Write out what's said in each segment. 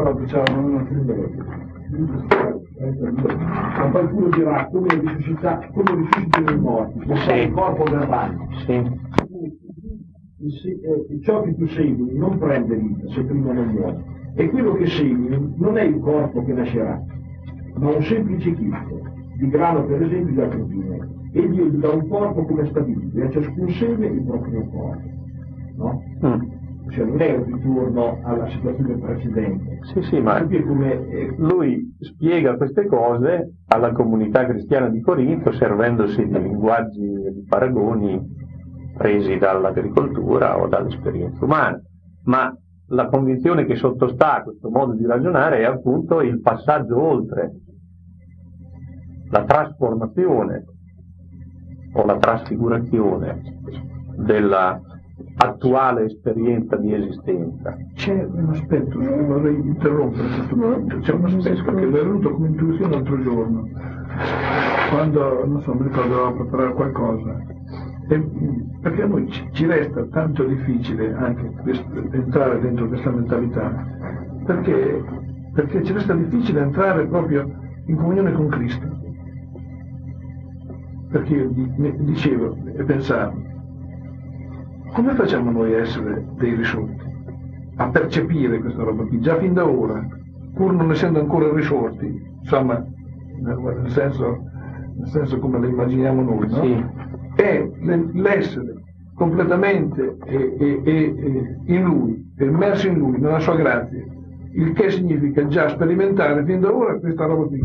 però diciamo ma qualcuno dirà come risuscitano i morti, pensare il corpo verbale. Ciò che tu segui non prende vita se prima non muore, e quello che segui non è il corpo che nascerà, ma un semplice chicco di grano, per esempio, da cugine, e Dio gli dà un corpo come stabilito, e a ciascun seme il proprio corpo, no? Cioè non è un ritorno alla situazione precedente. Sì, ma lui spiega queste cose alla comunità cristiana di Corinto servendosi di linguaggi e di paragoni presi dall'agricoltura o dall'esperienza umana, ma la convinzione che sottostà a questo modo di ragionare è appunto il passaggio oltre, la trasformazione o la trasfigurazione della attuale esperienza di esistenza. C'è un aspetto, vorrei interrompere questo punto, c'è un aspetto che mi è venuto come intuizione l'altro giorno, quando, non so, mi ricordo, dovevo preparare qualcosa, perché a noi ci resta tanto difficile anche entrare dentro questa mentalità, perché ci resta difficile entrare proprio in comunione con Cristo. Perché io dicevo e pensavo, come facciamo noi a essere dei risorti? A percepire questa roba qui, già fin da ora, pur non essendo ancora risorti, insomma, nel senso come lo immaginiamo noi, no? Sì. È l'essere completamente in Lui, immerso in Lui, nella sua grazia, il che significa già sperimentare fin da ora questa roba qui.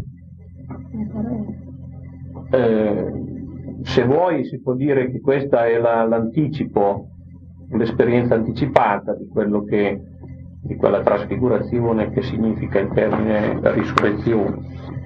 Se vuoi si può dire che questa è l'anticipo, l'esperienza anticipata di quella trasfigurazione che significa il termine risurrezione.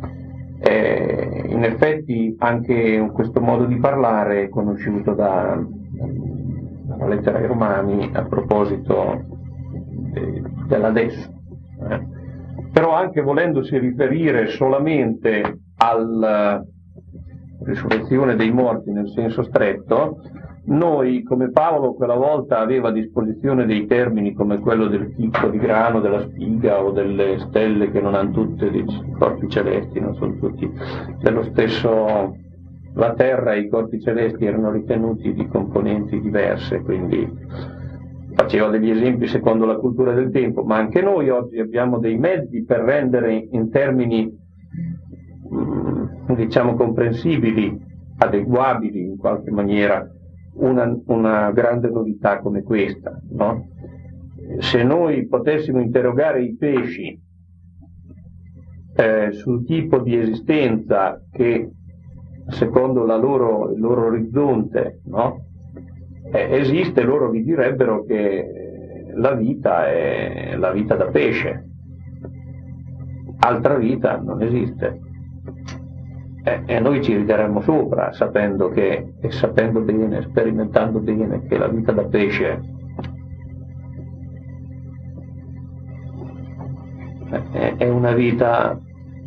In effetti anche questo modo di parlare è conosciuto dalla lettera ai Romani a proposito dell'adesso. Però anche volendosi riferire solamente alla risurrezione dei morti nel senso stretto, noi, come Paolo quella volta aveva a disposizione dei termini come quello del chicco di grano, della spiga o delle stelle che non hanno tutte dei corpi celesti, non sono tutti dello stesso, la terra e i corpi celesti erano ritenuti di componenti diverse, quindi faceva degli esempi secondo la cultura del tempo, ma anche noi oggi abbiamo dei mezzi per rendere in termini diciamo comprensibili, adeguabili in qualche maniera una grande novità come questa, no? Se noi potessimo interrogare i pesci sul tipo di esistenza che secondo il loro orizzonte, no? Esiste, loro vi direbbero che la vita è la vita da pesce, altra vita non esiste. E noi ci rideremmo sopra sapendo bene, sperimentando bene che la vita da pesce è una vita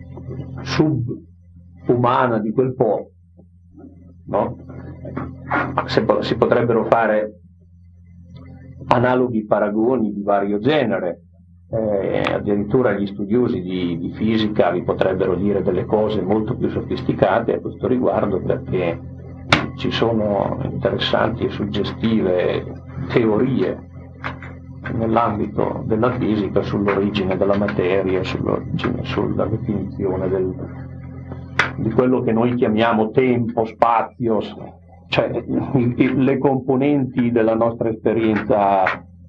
subumana di quel po', no? Si potrebbero fare analoghi paragoni di vario genere. Addirittura gli studiosi di fisica vi potrebbero dire delle cose molto più sofisticate a questo riguardo, perché ci sono interessanti e suggestive teorie nell'ambito della fisica sull'origine della materia, sulla definizione di quello che noi chiamiamo tempo, spazio, cioè le componenti della nostra esperienza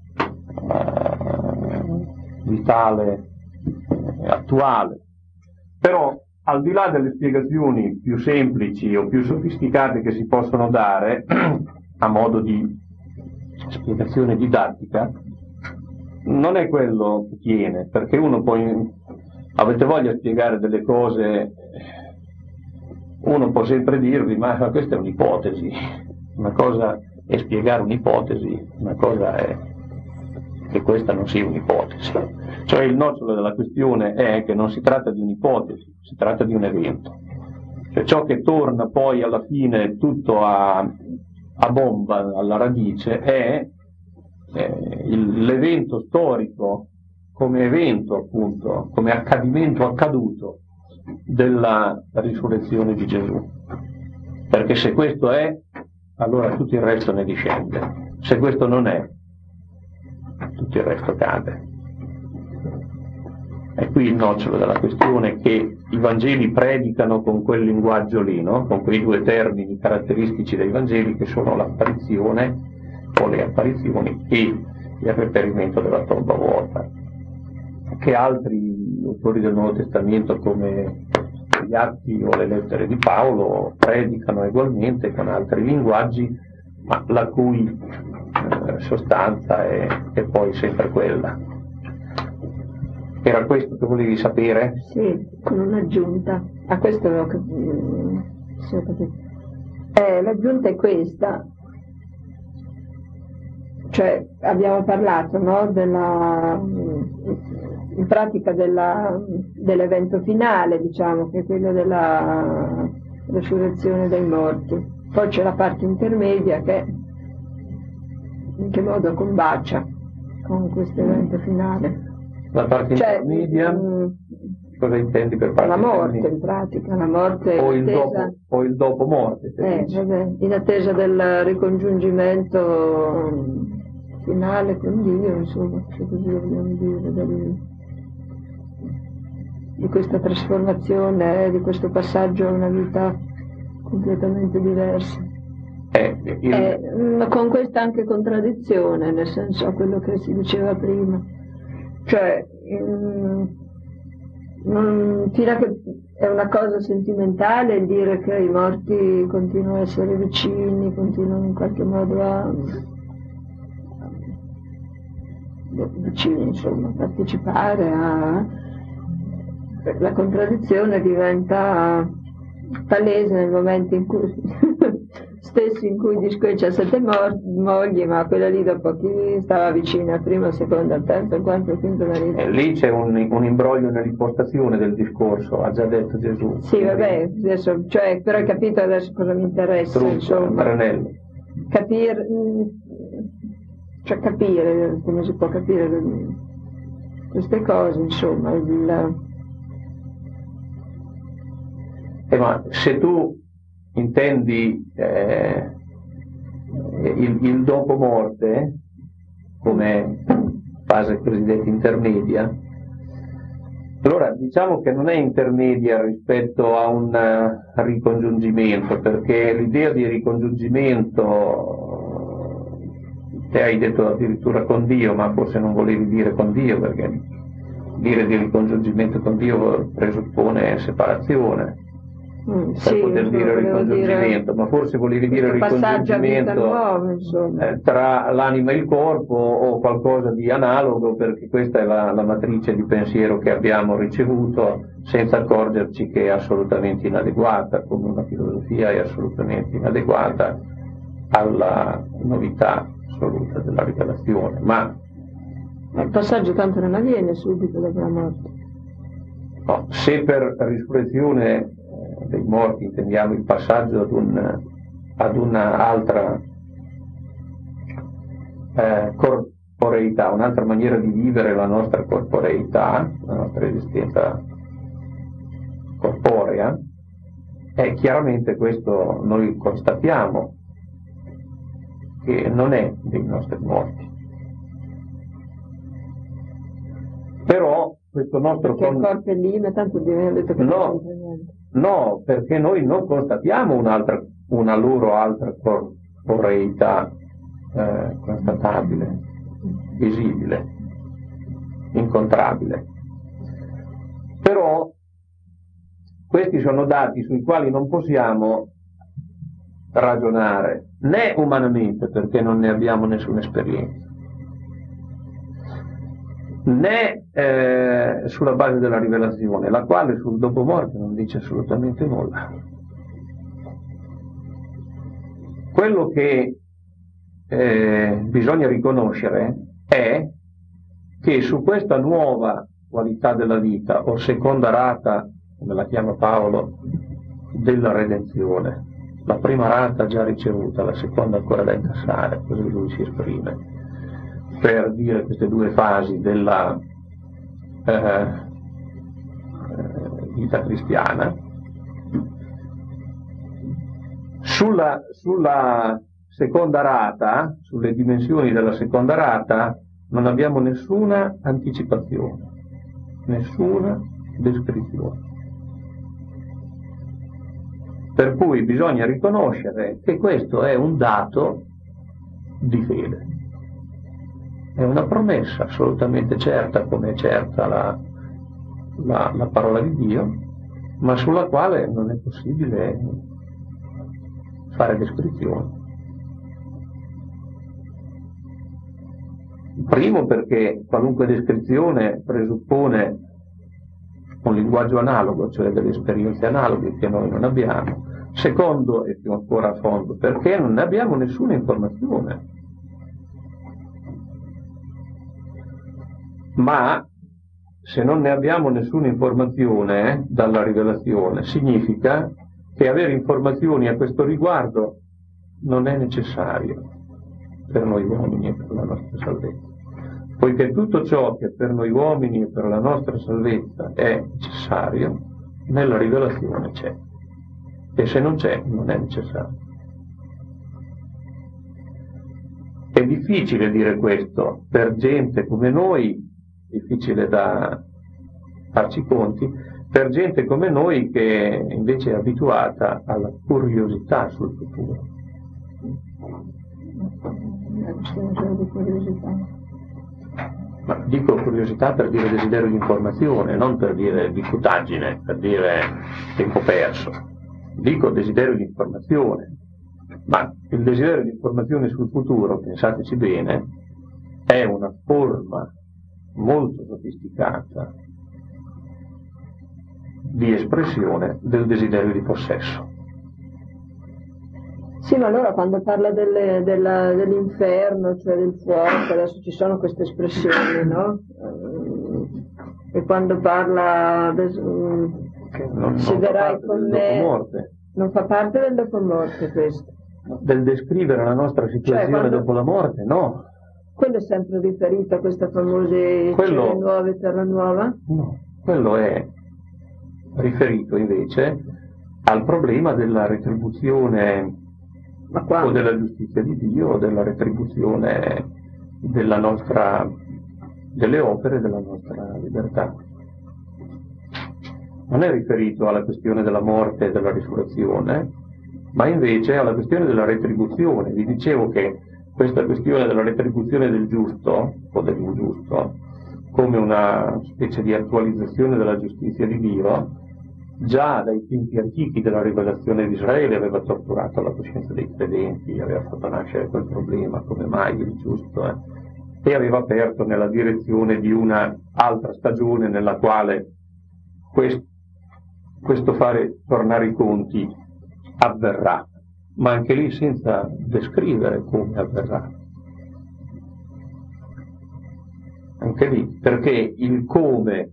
vitale attuale. Però al di là delle spiegazioni più semplici o più sofisticate che si possono dare a modo di spiegazione didattica, non è quello che tiene, perché uno poi avete voglia di spiegare delle cose, uno può sempre dirvi ma questa è un'ipotesi, una cosa è spiegare un'ipotesi, una cosa è che questa non sia un'ipotesi. Cioè il nocciolo della questione è che non si tratta di un'ipotesi, si tratta di un evento. Cioè ciò che torna poi alla fine tutto a bomba, alla radice, è l'evento storico come evento, appunto, come accadimento accaduto della risurrezione di Gesù. Perché se questo è, allora tutto il resto ne discende. Se questo non è, tutto il resto cade. E qui il nocciolo della questione, che i Vangeli predicano con quel linguaggio lì, no? Con quei due termini caratteristici dei Vangeli, che sono l'apparizione o le apparizioni e il reperimento della tomba vuota, che altri autori del Nuovo Testamento, come gli Atti o le lettere di Paolo, predicano ugualmente con altri linguaggi, ma la cui sostanza è poi sempre quella. Era questo che volevi sapere? Sì, con un'aggiunta. A questo avevo capito. L'aggiunta è questa. Cioè, abbiamo parlato, no, in pratica dell'evento finale, diciamo, che è quello della resurrezione dei morti. Poi c'è la parte intermedia che in che modo combacia con questo evento finale. La parte intermedia, cosa intendi per parte la morte intermedia? In pratica, la morte o il dopo morte, in attesa del ricongiungimento finale con Dio, insomma, se così vogliamo dire, di questa trasformazione, di questo passaggio a una vita completamente diversa. Con questa anche contraddizione, nel senso a quello che si diceva prima. Cioè, fino a che è una cosa sentimentale il dire che i morti continuano a essere vicini, continuano in qualche modo vicini, insomma, a partecipare la contraddizione diventa palese nel momento in cui stesso in cui dice che c'è 7 mogli, ma quella lì dopo chi stava vicino al primo, al secondo, al terzo, al quarto, al quinto marito. Lì c'è un imbroglio nell'impostazione del discorso, ha già detto Gesù. Sì, vabbè, adesso, cioè, però hai capito adesso cosa mi interessa, Trucco, insomma. Capire, come si può capire queste cose, insomma. Ma se tu intendi il dopo morte come fase cosiddetta intermedia, allora diciamo che non è intermedia rispetto a un ricongiungimento, perché l'idea di ricongiungimento, te hai detto addirittura con Dio, ma forse non volevi dire con Dio, perché dire di ricongiungimento con Dio presuppone separazione. Per poter dire ricongiungimento, ma forse volevi dire ricongiungimento tra l'anima e il corpo o qualcosa di analogo, perché questa è la matrice di pensiero che abbiamo ricevuto senza accorgerci che è assolutamente inadeguata, come una filosofia è assolutamente inadeguata alla novità assoluta della rivelazione. Ma il passaggio tanto non avviene subito dopo la morte. No, se per risurrezione dei morti intendiamo il passaggio ad un'altra corporeità, un'altra maniera di vivere la nostra corporeità, la nostra esistenza corporea, chiaramente questo noi constatiamo che non è dei nostri morti. Però questo nostro perché il corpo è lì, ma tanto abbiamo detto che non c'entra niente. No, perché noi non constatiamo una loro altra corporeità constatabile, visibile, incontrabile. Però questi sono dati sui quali non possiamo ragionare, né umanamente, perché non ne abbiamo nessuna esperienza, né sulla base della rivelazione, la quale sul dopo morte non dice assolutamente nulla. Quello che bisogna riconoscere è che su questa nuova qualità della vita, o seconda rata, come la chiama Paolo, della redenzione, la prima rata già ricevuta, la seconda ancora da incassare, così lui si esprime, per dire queste due fasi della vita cristiana. Sulla seconda rata, sulle dimensioni della seconda rata, non abbiamo nessuna anticipazione, nessuna descrizione. Per cui bisogna riconoscere che questo è un dato di fede, è una promessa assolutamente certa, come è certa la parola di Dio, ma sulla quale non è possibile fare descrizioni. Primo, perché qualunque descrizione presuppone un linguaggio analogo, cioè delle esperienze analoghe che noi non abbiamo. Secondo, e più ancora a fondo, perché non ne abbiamo nessuna informazione. Ma se non ne abbiamo nessuna informazione dalla rivelazione, significa che avere informazioni a questo riguardo non è necessario per noi uomini e per la nostra salvezza. Poiché tutto ciò che per noi uomini e per la nostra salvezza è necessario, nella rivelazione c'è. E se non c'è, non è necessario. È difficile dire questo per gente come noi, difficile da farci conti, per gente come noi che invece è abituata alla curiosità sul futuro. Di curiosità. Ma dico curiosità per dire desiderio di informazione, non per dire diffutaggine, per dire tempo perso. Dico desiderio di informazione, ma il desiderio di informazione sul futuro, pensateci bene, è una forma molto sofisticata di espressione del desiderio di possesso. Sì, ma allora quando parla dell'inferno, cioè del fuoco, adesso ci sono queste espressioni, no? E quando parla siderai con me, non fa parte del dopo morte questo? Del descrivere la nostra situazione dopo la morte, no. Quello è sempre riferito a queste famose cielo nuove, terra nuova? No, quello è riferito invece al problema della retribuzione o della giustizia di Dio, o della retribuzione delle opere della nostra libertà. Non è riferito alla questione della morte e della risurrezione, ma invece alla questione della retribuzione. Vi dicevo che questa questione della retribuzione del giusto o dell'ingiusto, come una specie di attualizzazione della giustizia di Dio, già dai tempi antichi della rivelazione di Israele aveva torturato la coscienza dei credenti, aveva fatto nascere quel problema, come mai il giusto, e aveva aperto nella direzione di una altra stagione nella quale questo fare tornare i conti avverrà, ma anche lì senza descrivere come avverrà. Anche lì, perché il come,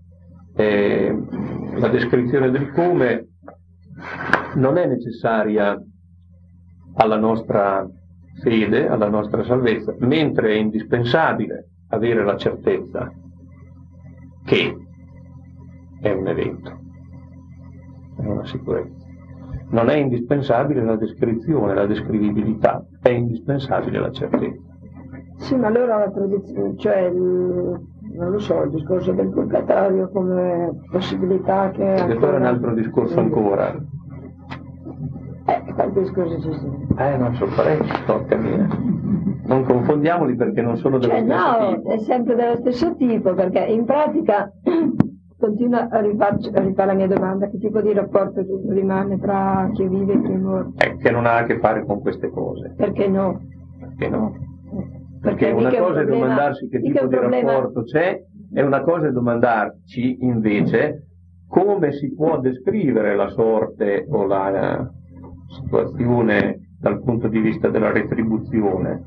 la descrizione del come non è necessaria alla nostra fede, alla nostra salvezza, mentre è indispensabile avere la certezza che è un evento, è una sicurezza. Non è indispensabile la descrizione, la descrivibilità, è indispensabile la certezza. Sì, ma allora la tradizione, cioè non lo so, il discorso del purgatorio come possibilità che... Il purgatorio è un altro discorso ancora. Quanti discorsi ci sono? Non so parecchi, porca mia. Non confondiamoli perché non sono dello stesso tipo. No, è sempre dello stesso tipo, perché in pratica continua a rifare la mia domanda: che tipo di rapporto rimane tra chi vive e chi è morto? Che non ha a che fare con queste cose. Perché no? Perché no? Perché una cosa è domandarsi che tipo di rapporto c'è, e una cosa è domandarci invece come si può descrivere la sorte o la situazione dal punto di vista della retribuzione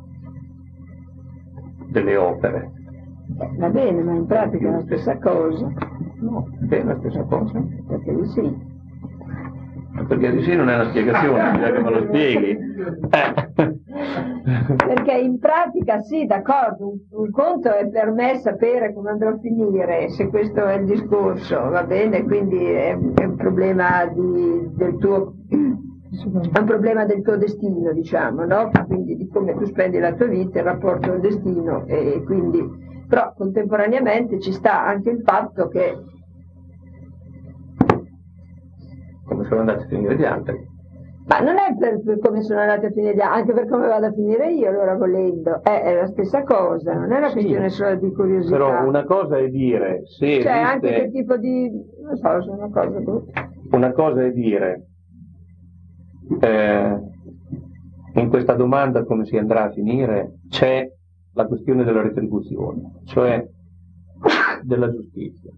delle opere. Va bene, ma in pratica è la stessa cosa. No, è la stessa cosa. Perché di sì. Perché di sì non è una spiegazione, bisogna che me lo spieghi. Perché in pratica sì, d'accordo, un conto è per me sapere come andrà a finire, se questo è il discorso, va bene, quindi è un problema del tuo destino, diciamo, no? Quindi di come tu spendi la tua vita in rapporto al destino, e quindi, però contemporaneamente ci sta anche il fatto che come sono andati a finire gli altri. Ma non è per come sono andati a finire, anche per come vado a finire io, allora volendo, è la stessa cosa, non è una questione solo di curiosità. Però una cosa è dire se cioè esiste... anche che tipo di, non so, sono cose tutte. Una cosa è dire in questa domanda come si andrà a finire c'è la questione della retribuzione, cioè della giustizia.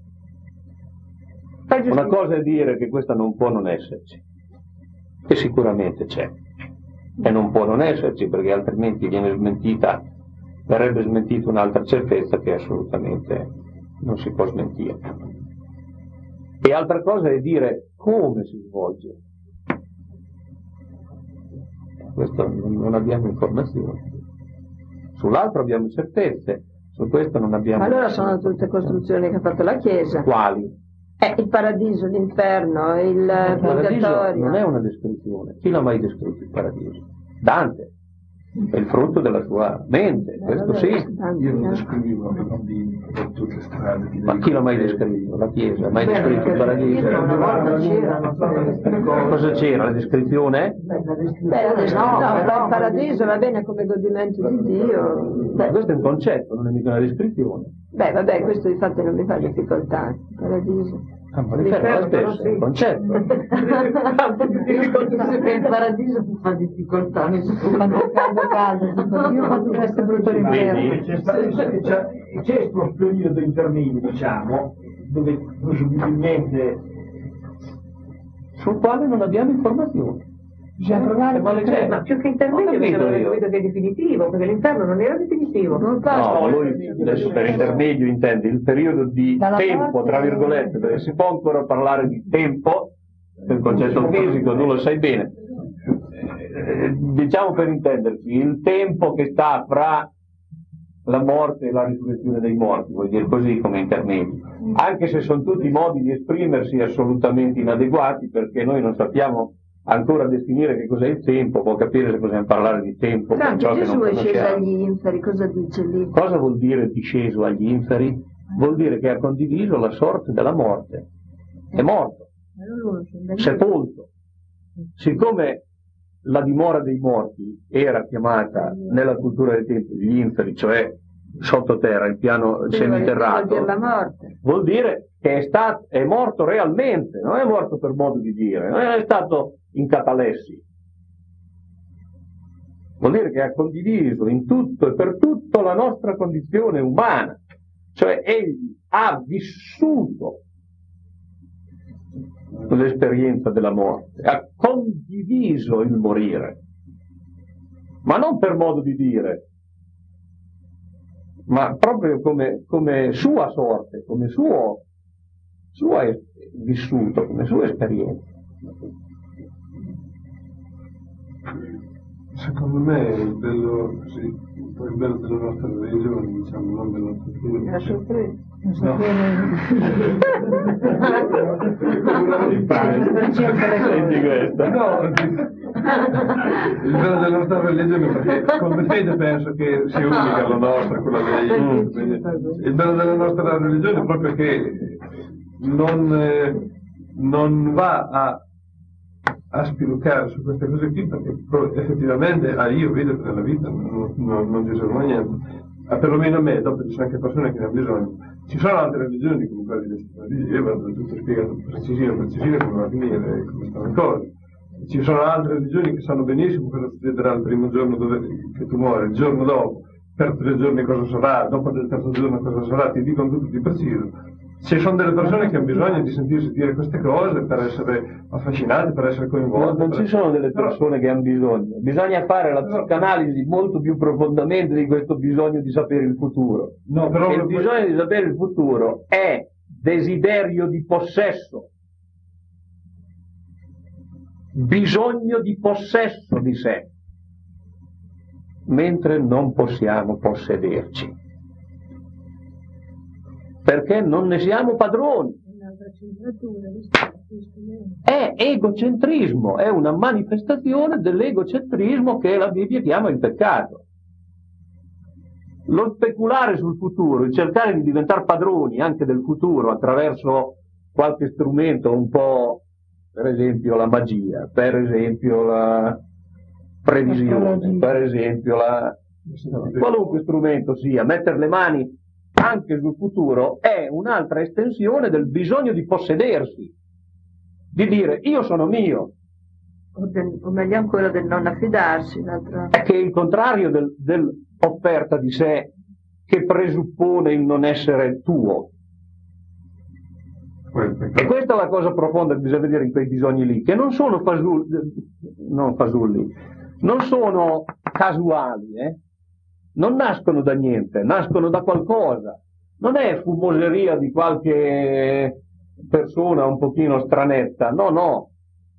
Una cosa è dire che questa non può non esserci, che sicuramente c'è, e non può non esserci perché altrimenti verrebbe smentita un'altra certezza che assolutamente non si può smentire. E altra cosa è dire come si svolge. Questo non abbiamo informazioni. Sull'altro abbiamo certezze, su questo non abbiamo. Allora sono tutte costruzioni che ha fatto la Chiesa. Quali? Il paradiso, l'inferno, il purgatorio. Non è una descrizione. Chi l'ha mai descritto il paradiso? Dante. È il frutto della sua mente, questo sì. Io non descrivevo ai bambini per tutte le strade. Ma chi l'ha mai descritto? La Chiesa ha mai descritto il paradiso? Cosa c'era? La descrizione? Il paradiso va bene come godimento di Dio. Questo è un concetto, non è mica una descrizione. Vabbè, questo infatti non mi fa difficoltà, il paradiso. Ma l'inferno è lo stesso, è un concetto. Il paradiso mi fa difficoltà, mi fanno caldo, io quando questo brutto l'inferno. C'è questo periodo intermedio, diciamo, dove presumibilmente sul quale non abbiamo informazioni. Bisogna provare, ma più che intermedio bisogna capito che è definitivo, perché l'inferno non era definitivo. No, lui adesso per intermedio intende il periodo di tempo, tra virgolette, perché si può ancora parlare di tempo, nel concetto fisico, tu lo sai bene. Diciamo per intenderci, il tempo che sta fra la morte e la risurrezione dei morti, vuol dire così come intermedio. Anche se sono tutti modi di esprimersi assolutamente inadeguati, perché noi non sappiamo ancora definire che cos'è il tempo, può capire se possiamo parlare di tempo per ciò che non Gesù è sceso conosciamo. agli inferi, cosa dice lì? Cosa vuol dire disceso agli inferi? Vuol dire che ha condiviso la sorte della morte. È morto, sepolto. Siccome la dimora dei morti era chiamata nella cultura del tempo gli inferi, cioè sottoterra, il piano seminterrato, vuol dire che è morto realmente, non è morto per modo di dire, non è stato in catalessi. Vuol dire che ha condiviso in tutto e per tutto la nostra condizione umana, cioè egli ha vissuto l'esperienza della morte, ha condiviso il morire, ma non per modo di dire, ma proprio come sua sorte, come suo vissuto, come sua esperienza. Secondo me il bello della nostra religione, diciamo, non della nostra religione. La sorpresa. No. Senti questa. No, il bello della nostra religione, perché come fede penso che sia unica la nostra, quella dei. Il bello della nostra religione è proprio che non va a spiluccare su queste cose qui, perché effettivamente io vedo che nella vita non ci serve niente, perlomeno a me, dopo ci sono anche persone che ne hanno bisogno. Ci sono altre religioni come quelle di diceva, tutto spiegato precisino come va a finire, come stanno le cose. Ci sono altre religioni che sanno benissimo cosa succederà il primo giorno che tu muori, il giorno dopo, per 3 giorni cosa sarà, dopo del terzo giorno cosa sarà, ti dicono tutto di preciso. Ci sono delle persone che hanno bisogno di sentirsi dire queste cose per essere affascinati, per essere coinvolti. Non ci sono delle persone che hanno bisogno, bisogna fare la psicanalisi molto più profondamente di questo bisogno di sapere il futuro. No, però il bisogno di sapere il futuro è desiderio di possesso, bisogno di possesso di sé. mentre non possiamo possederci, perché non ne siamo padroni. È egocentrismo, è una manifestazione dell'egocentrismo che la Bibbia chiama il peccato. Lo speculare sul futuro, il cercare di diventare padroni anche del futuro attraverso qualche strumento un po', per esempio la magia, per esempio la previsione, per esempio qualunque strumento sia, mettere le mani anche sul futuro è un'altra estensione del bisogno di possedersi, di dire io sono mio. O meglio ancora del non affidarsi. È che è il contrario dell'offerta di sé, che presuppone il non essere tuo. E questa è la cosa profonda che bisogna vedere in quei bisogni lì, che non sono fasulli, non sono casuali, non nascono da niente, nascono da qualcosa. Non è fumoseria di qualche persona un pochino stranetta, no,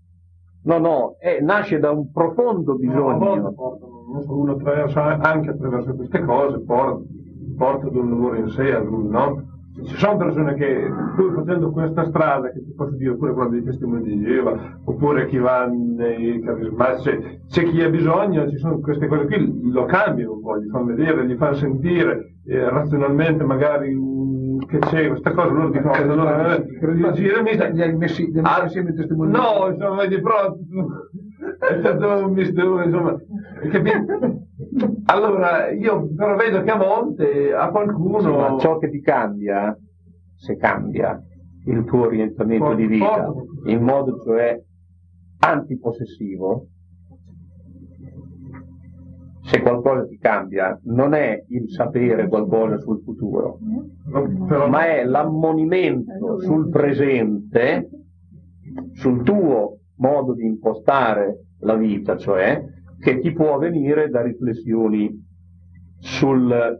nasce da un profondo bisogno. Uno anche attraverso queste cose porta ad un lavoro in sé a lui, no? Ci sono persone che, pur facendo questa strada, che ti posso dire, oppure quella dei testimoni di Geova, oppure chi va nei carismatici, c'è chi ha bisogno, ci sono queste cose qui, lo cambiano un po', gli fanno vedere, gli fanno sentire razionalmente magari che c'è questa cosa, loro dicono li hai messi insieme i testimoni? No, insomma, di pronto è stato un mistero, insomma, capito? Allora io però vedo che a volte a qualcuno sì, ma ciò che ti cambia, se cambia il tuo orientamento di vita in modo cioè antipossessivo, se qualcosa ti cambia non è il sapere qualcosa sul futuro, ma è l'ammonimento sul presente, sul tuo modo di impostare la vita, cioè che ti può venire da riflessioni sulla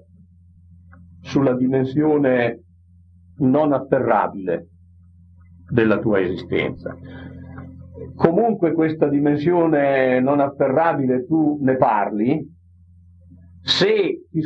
dimensione non afferrabile della tua esistenza. Comunque questa dimensione non afferrabile tu ne parli, se ti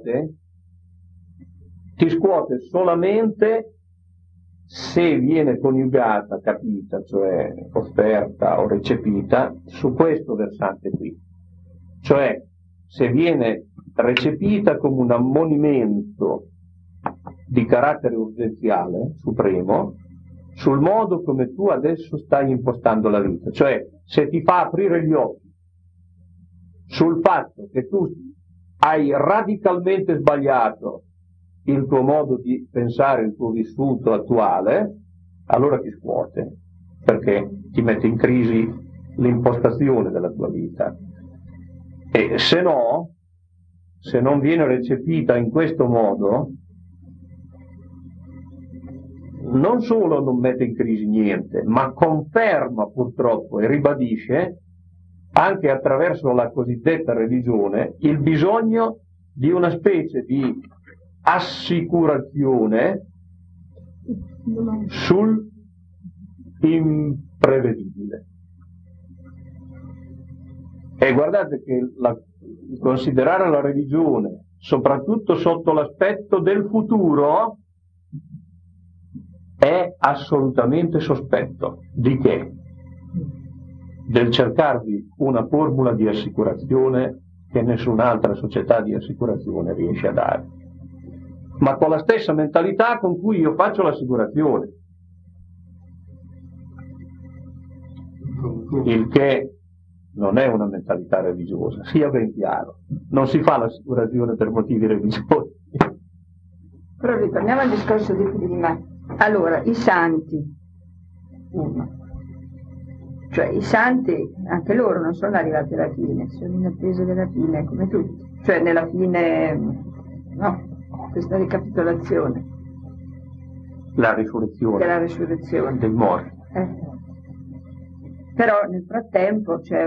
scuote solamente se viene coniugata, capita, cioè offerta o recepita, su questo versante qui. Cioè, se viene recepita come un ammonimento di carattere urgenziale, supremo, sul modo come tu adesso stai impostando la vita. Cioè, se ti fa aprire gli occhi sul fatto che tu hai radicalmente sbagliato il tuo modo di pensare, il tuo vissuto attuale, allora ti scuote, perché ti mette in crisi l'impostazione della tua vita. E se no, se non viene recepita in questo modo, non solo non mette in crisi niente, ma conferma purtroppo e ribadisce, anche attraverso la cosiddetta religione, il bisogno di una specie di assicurazione sul imprevedibile. E guardate che considerare la religione, soprattutto sotto l'aspetto del futuro, è assolutamente sospetto. Di che? Del cercarvi una formula di assicurazione che nessun'altra società di assicurazione riesce a dare, ma con la stessa mentalità con cui io faccio l'assicurazione, il che non è una mentalità religiosa, sia ben chiaro, non si fa l'assicurazione per motivi religiosi. Però ritorniamo al discorso di prima. Allora, i santi, cioè i santi, anche loro non sono arrivati alla fine, sono in attesa della fine, come tutti, cioè nella fine, no, questa ricapitolazione. La risurrezione. Della risurrezione. Dei morti. Però nel frattempo c'è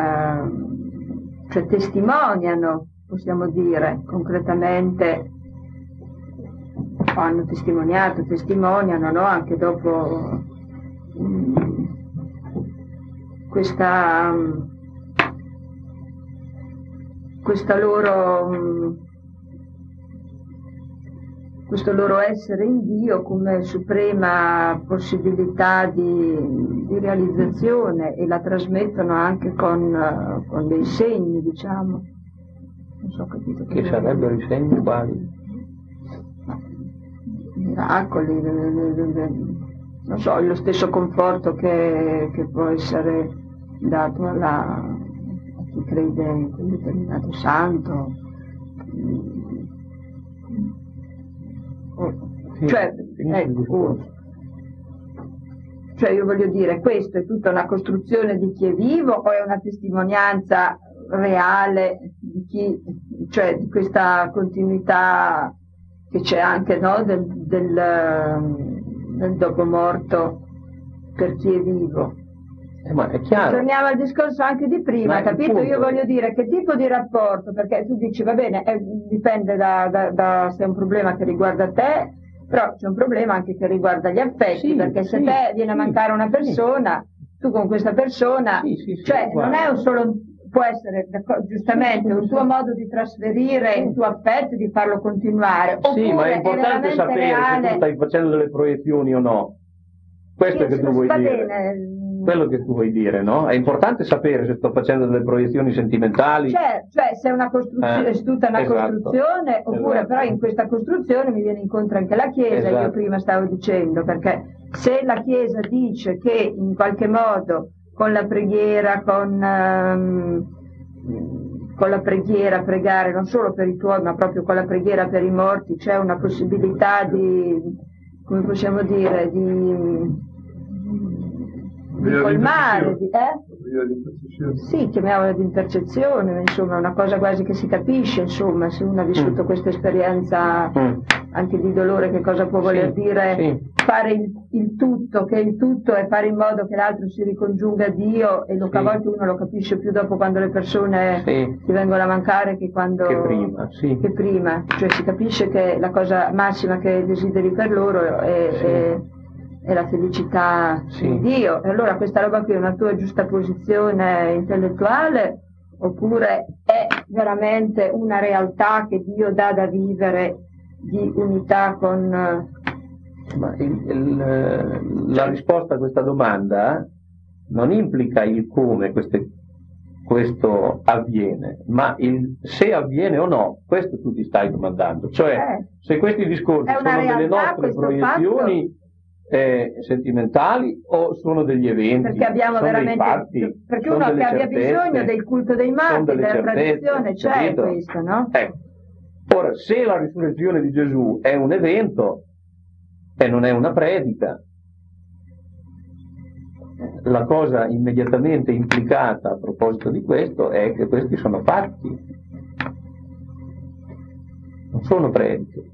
cioè testimoniano, possiamo dire, concretamente, hanno testimoniano, no? Anche dopo questo loro essere in Dio come suprema possibilità di realizzazione, e la trasmettono anche con dei segni, diciamo. Non so, capito Che sarebbero i segni quali? Miracoli, non so, lo stesso conforto che può essere dato a chi crede in quel determinato santo. Cioè io voglio dire, questo è tutta una costruzione di chi è vivo o è una testimonianza reale di chi, cioè di questa continuità che c'è anche, no, del dopo morto per chi è vivo. Ma è chiaro. Torniamo al discorso anche di prima, capito? Io voglio dire che tipo di rapporto, perché tu dici va bene, dipende da se è un problema che riguarda te, però c'è un problema anche che riguarda gli affetti, perché se te viene a mancare una persona, tu con questa persona, cioè non è solo, può essere giustamente un tuo modo di trasferire il tuo affetto e di farlo continuare. Sì, ma è importante sapere se tu stai facendo delle proiezioni o no. Questo è che tu vuoi dire. Bene. Quello che tu vuoi dire, no? È importante sapere se sto facendo delle proiezioni sentimentali. Cioè se è una costruzione, è tutta una costruzione, oppure però in questa costruzione mi viene incontro anche la Chiesa, io prima stavo dicendo, perché se la Chiesa dice che in qualche modo con la preghiera, con la preghiera, pregare non solo per i tuoi, ma proprio con la preghiera per i morti, c'è una possibilità di, come possiamo dire, di colmare, sì, chiamiamola di intercezione, insomma, è una cosa quasi che si capisce, insomma, se uno ha vissuto questa esperienza anche di dolore, che cosa può voler dire fare il tutto, che il tutto è fare in modo che l'altro si ricongiunga a Dio, e a volte uno lo capisce più dopo quando le persone ti vengono a mancare che quando che prima, cioè si capisce che la cosa massima che desideri per loro è la felicità di Dio. E allora questa roba qui è una tua giusta posizione intellettuale, oppure è veramente una realtà che Dio dà da vivere di unità con... Ma la risposta a questa domanda non implica il come questo avviene, ma il se avviene o no. Questo tu ti stai domandando, cioè se questi discorsi sono delle nostre proiezioni sentimentali o sono degli eventi, perché abbiamo veramente fatti, perché uno che abbia bisogno del culto dei martiri, della tradizione, c'è questo, no? Ora, se la risurrezione di Gesù è un evento e non è una predica, la cosa immediatamente implicata a proposito di questo è che questi sono fatti, non sono prediche.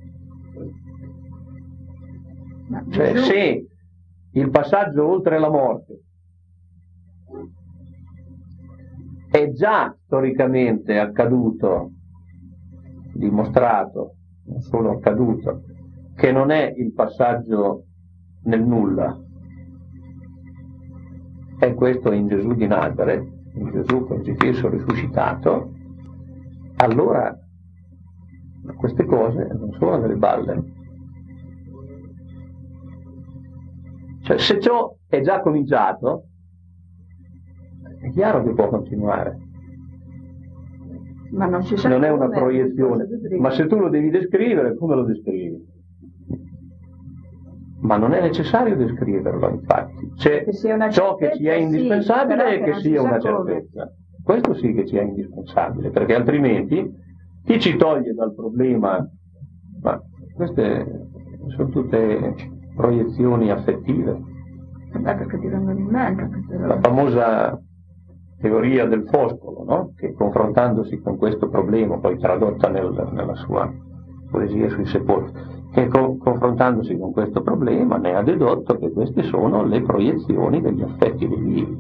Cioè, se il passaggio oltre la morte è già storicamente accaduto, dimostrato, non solo accaduto, che non è il passaggio nel nulla, e questo è in Gesù di Nazareth, in Gesù crocifisso risuscitato, allora queste cose non sono delle balle. Cioè, se ciò è già cominciato, è chiaro che può continuare. Ma non è una proiezione. Ma se tu lo devi descrivere, come lo descrivi? Ma non è necessario descriverlo, infatti. C'è ciò che ci è indispensabile e che sia una certezza. Questo sì che ci è indispensabile, perché altrimenti chi ci toglie dal problema? Ma queste sono tutte proiezioni affettive. Perché ti vengono in mente la famosa teoria del foscolo, no? Che confrontandosi con questo problema, poi tradotta nella sua poesia sui sepolcri, che confrontandosi con questo problema ne ha dedotto che queste sono le proiezioni degli affetti dei vivi.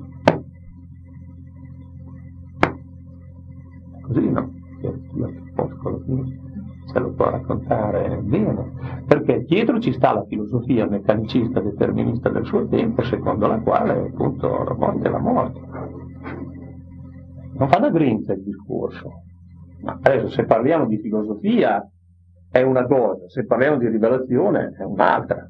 Così, no? Il foscolo se lo può raccontare bene, perché dietro ci sta la filosofia meccanicista determinista del suo tempo, secondo la quale appunto la morte è la morte. Non fa da grinza il discorso, Ma adesso se parliamo di filosofia è una cosa, se parliamo di rivelazione è un'altra.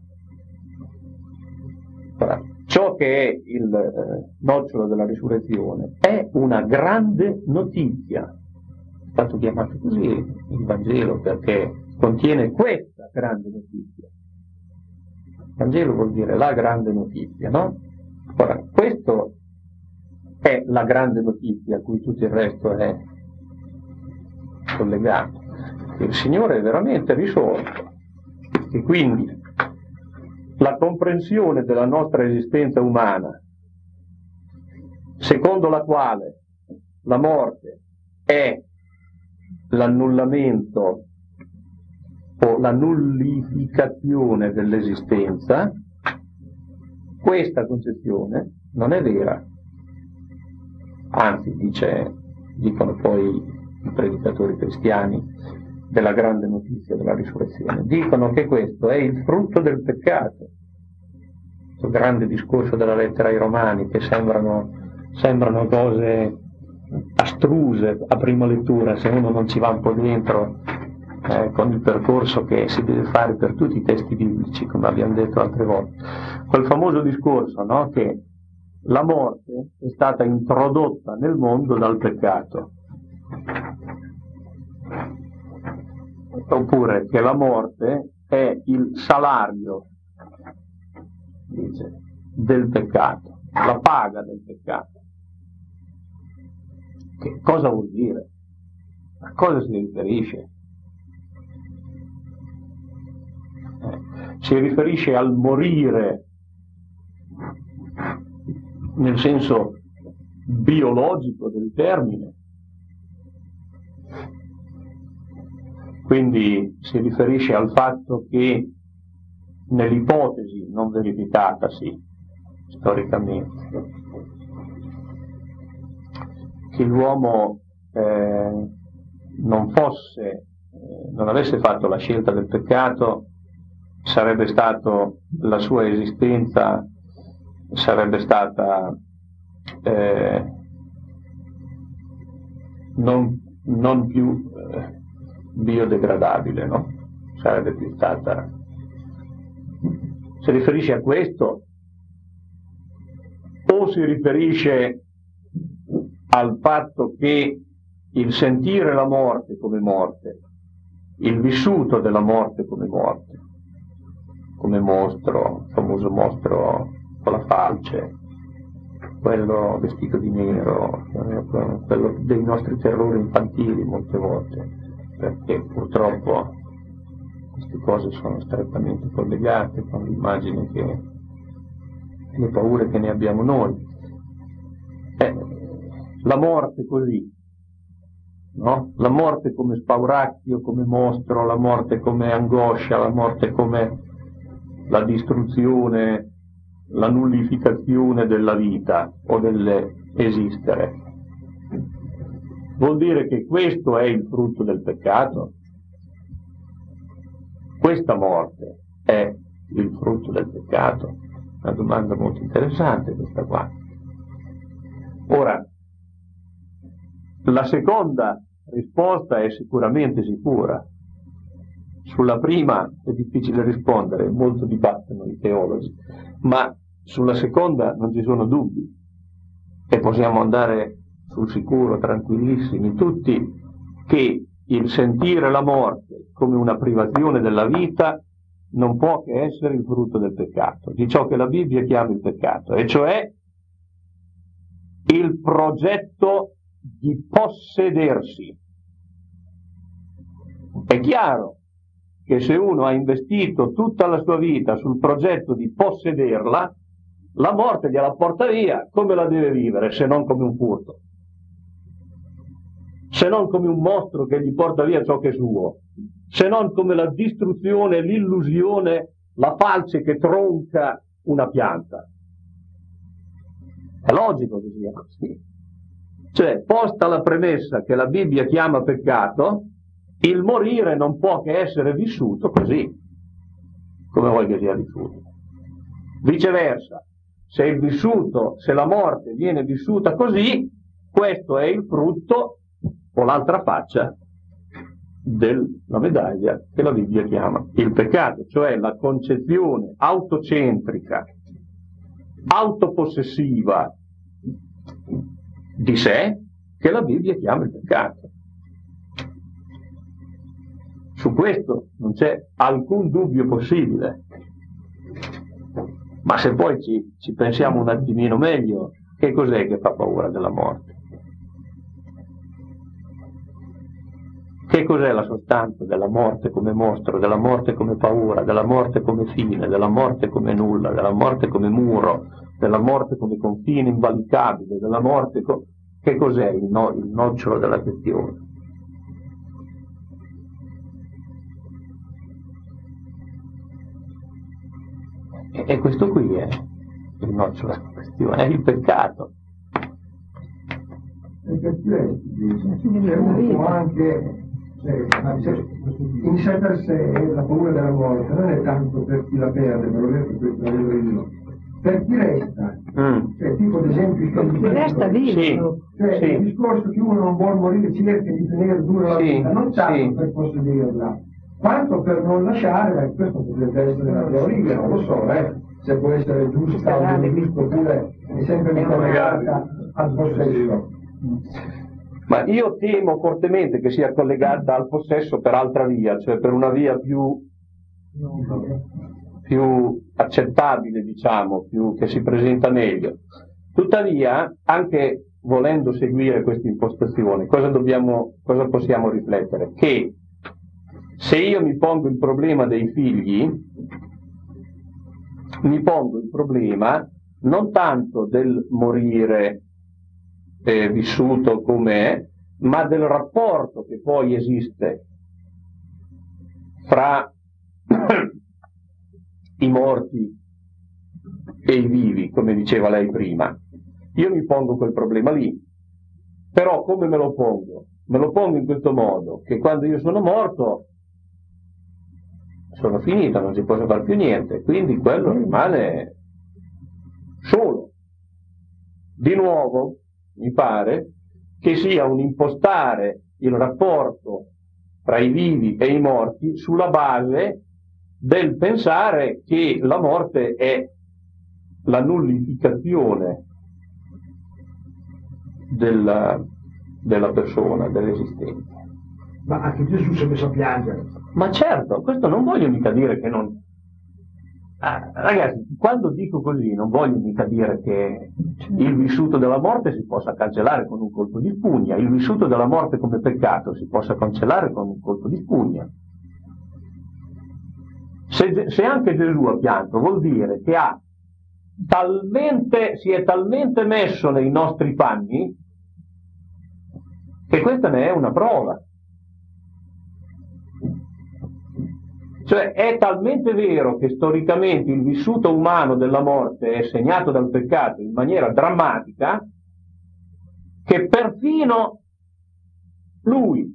Ora, ciò che è il nocciolo della risurrezione è una grande notizia, è stato chiamato così il Vangelo perché contiene questa grande notizia. Il Vangelo vuol dire la grande notizia, no? Ora, questo è la grande notizia a cui tutto il resto è collegato. Il Signore è veramente risorto e quindi la comprensione della nostra esistenza umana, secondo la quale la morte è l'annullamento o la nullificazione dell'esistenza, questa concezione non è vera. Anzi, dicono poi i predicatori cristiani della grande notizia della risurrezione, dicono che questo è il frutto del peccato. Questo grande discorso della lettera ai Romani, che sembrano cose astruse a prima lettura, se uno non ci va un po' dentro con il percorso che si deve fare per tutti i testi biblici, come abbiamo detto altre volte. Quel famoso discorso, no? Che la morte è stata introdotta nel mondo dal peccato, oppure che la morte è il salario, dice, del peccato, la paga del peccato. Che cosa vuol dire? A cosa si riferisce? Si riferisce al morire nel senso biologico del termine, quindi si riferisce al fatto che nell'ipotesi non verificatasi storicamente che l'uomo non avesse fatto la scelta del peccato, sarebbe stato, la sua esistenza sarebbe stata non più biodegradabile, no? Sarebbe più stata. Si riferisce a questo o si riferisce al fatto che il sentire la morte come morte, il vissuto della morte come morte, come mostro, il famoso mostro con la falce, quello vestito di nero, quello dei nostri terrori infantili molte volte, perché purtroppo queste cose sono strettamente collegate con l'immagine che le paure che ne abbiamo noi. La morte così, no? La morte come spauracchio, come mostro, la morte come angoscia, la morte come la distruzione, la nullificazione della vita o dell'esistere. Vuol dire che questo è il frutto del peccato? Questa morte è il frutto del peccato? Una domanda molto interessante questa qua. Ora, la seconda risposta è sicuramente sicura. Sulla prima è difficile rispondere, molto dibattono i teologi, ma sulla seconda non ci sono dubbi e possiamo andare sul sicuro, tranquillissimi tutti, che il sentire la morte come una privazione della vita non può che essere il frutto del peccato, di ciò che la Bibbia chiama il peccato, e cioè il progetto di possedersi. È chiaro che se uno ha investito tutta la sua vita sul progetto di possederla, la morte gliela porta via. Come la deve vivere se non come un furto? Se non come un mostro che gli porta via ciò che è suo? Se non come la distruzione, l'illusione, la falce che tronca una pianta? È logico che sia così. Cioè, posta la premessa che la Bibbia chiama peccato, il morire non può che essere vissuto così, come vuoi che sia vissuto. Viceversa, se la morte viene vissuta così, questo è il frutto o l'altra faccia della medaglia che la Bibbia chiama il peccato, cioè la concezione autocentrica, autopossessiva di sé che la Bibbia chiama il peccato. Su questo non c'è alcun dubbio possibile. Ma se poi ci pensiamo un attimino meglio, che cos'è che fa paura della morte? Che cos'è la sostanza della morte come mostro, della morte come paura, della morte come fine, della morte come nulla, della morte come muro, della morte come confine invalicabile, della morte che cos'è il nocciolo della questione? E questo qui è il nocciolo della questione, è il peccato. Perché c'è uno anche in sé per sé la paura della morte non è tanto per chi la perde, me l'ho detto questo io, per chi resta, cioè tipo ad esempio chi resta vivo, cioè sì. il discorso che uno non vuole morire cerca di tenere dura la vita, non tanto sì. per possederla, quanto per non lasciare, questo potrebbe essere una teoria, non lo so, se può essere giusta o non giusta, oppure è sempre collegata al possesso. Ma io temo fortemente che sia collegata al possesso per altra via, cioè per una via più accettabile, diciamo, più che si presenta meglio. Tuttavia, anche volendo seguire questa impostazione, cosa possiamo riflettere? Che se io mi pongo il problema dei figli, mi pongo il problema non tanto del morire vissuto com'è, ma del rapporto che poi esiste fra i morti e i vivi, come diceva lei prima. Io mi pongo quel problema lì, però come me lo pongo? Me lo pongo in questo modo, che quando io sono morto sono finito, non si può fare più niente, quindi quello rimane solo. Di nuovo, mi pare che sia un impostare il rapporto tra i vivi e i morti sulla base del pensare che la morte è la nullificazione della persona, dell'esistenza. Ma anche Gesù si è messo a piangere. Ma certo, questo non voglio mica dire che non... ragazzi, quando dico così non voglio mica dire che il vissuto della morte si possa cancellare con un colpo di spugna, il vissuto della morte come peccato si possa cancellare con un colpo di spugna. Se anche Gesù ha pianto, vuol dire che si è talmente messo nei nostri panni che questa ne è una prova. Cioè è talmente vero che storicamente il vissuto umano della morte è segnato dal peccato in maniera drammatica che perfino lui,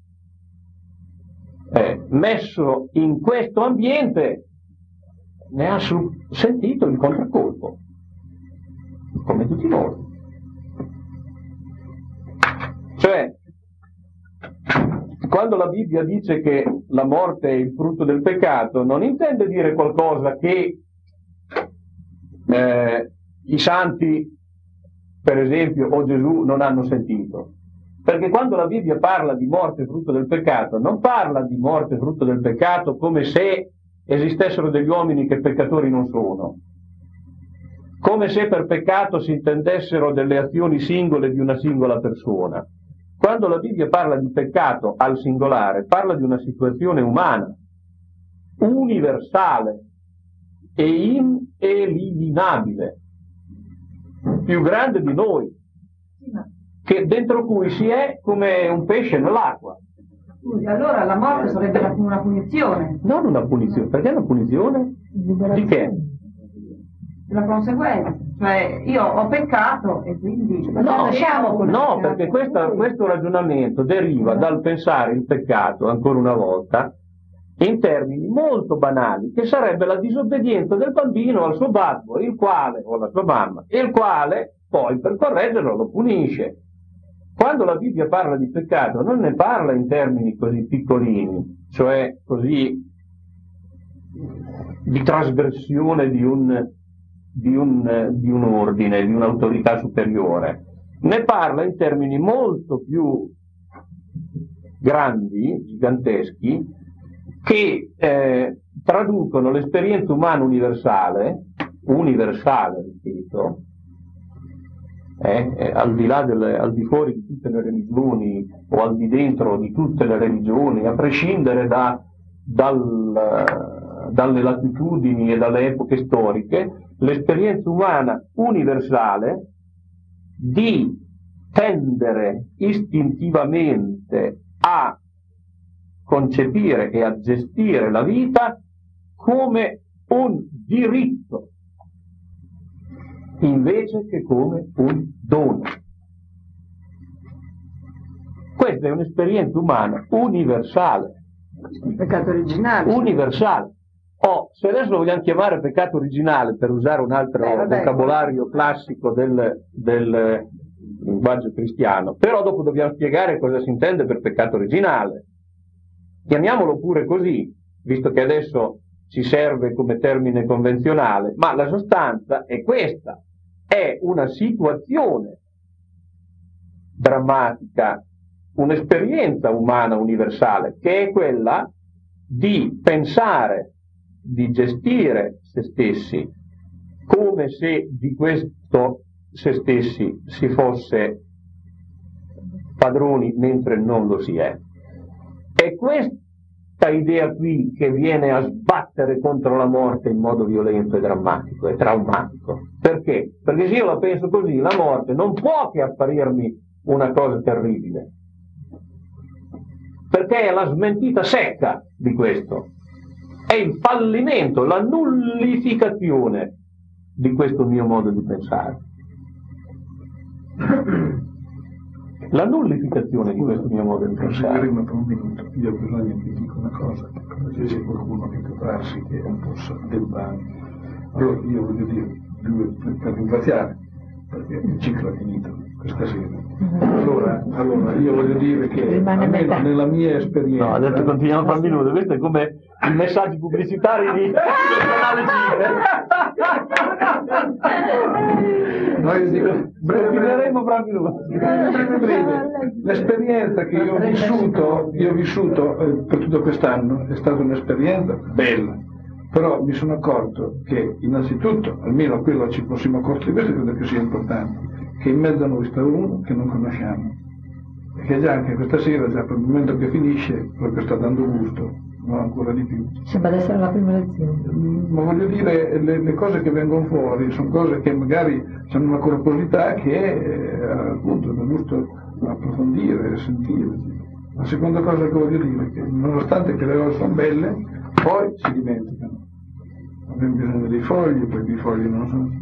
messo in questo ambiente, ne ha sentito il contraccolpo, come tutti noi. Cioè, quando la Bibbia dice che la morte è il frutto del peccato, non intende dire qualcosa che i santi, per esempio, o Gesù non hanno sentito. Perché quando la Bibbia parla di morte frutto del peccato, non parla di morte frutto del peccato come se esistessero degli uomini che peccatori non sono. Come se per peccato si intendessero delle azioni singole di una singola persona. Quando la Bibbia parla di peccato al singolare, parla di una situazione umana, universale e ineliminabile, più grande di noi, che dentro cui si è come un pesce nell'acqua. Scusi, allora la morte sarebbe una punizione? Non una punizione, perché una punizione? Di che? La conseguenza, cioè io ho peccato e quindi No, perché questo ragionamento deriva dal pensare il peccato, ancora una volta, in termini molto banali, che sarebbe la disobbedienza del bambino al suo babbo, il quale, o alla sua mamma, il quale poi per correggerlo lo punisce. Quando la Bibbia parla di peccato non ne parla in termini così piccolini, cioè così di trasgressione di un ordine, di un'autorità superiore, ne parla in termini molto più grandi, giganteschi, che traducono l'esperienza umana universale, ripeto, al di là al di fuori di tutte le religioni o al di dentro di tutte le religioni, a prescindere dalle latitudini e dalle epoche storiche, l'esperienza umana universale di tendere istintivamente a concepire e a gestire la vita come un diritto invece che come un dono. Questa è un'esperienza umana universale. Il peccato originale. Universale. Se adesso lo vogliamo chiamare peccato originale, per usare un altro vocabolario classico del linguaggio cristiano, però dopo dobbiamo spiegare cosa si intende per peccato originale. Chiamiamolo pure così, visto che adesso ci serve come termine convenzionale, ma la sostanza è questa: è una situazione drammatica, un'esperienza umana universale, che è quella di pensare, di gestire se stessi, come se di questo se stessi si fosse padroni mentre non lo si è. È questa idea qui che viene a sbattere contro la morte in modo violento e drammatico e traumatico. Perché? Perché se io la penso così, la morte non può che apparirmi una cosa terribile, perché è la smentita secca di questo, è il fallimento, la nullificazione di questo mio modo di pensare. La nullificazione di questo mio modo di pensare. Per un minuto, io ho bisogno che dica una cosa, come se c'è qualcuno che può darsi che è un po' debbano. Allora io voglio dire, per ringraziare, perché il ciclo è finito questa sera. Allora io voglio dire che almeno nella mia esperienza. No, adesso continuiamo a fare un minuto, questo è come i messaggi pubblicitari di canale 5. Noi dico, continueremo fra un minuto. L'esperienza che io ho vissuto per tutto quest'anno è stata un'esperienza bella, però mi sono accorto che innanzitutto, almeno quello ci fossimo accorti di questo, credo che sia importante, che in mezzo a noi sta uno che non conosciamo, che già anche questa sera, già per il momento che finisce, proprio sta dando gusto, no, ancora di più. Sembra essere la prima lezione. Ma voglio dire, le cose che vengono fuori sono cose che magari hanno una corposità che appunto dà gusto approfondire, sentire. La seconda cosa che voglio dire è che nonostante che le cose sono belle, poi si dimenticano. Abbiamo bisogno dei fogli, perché i fogli non sono.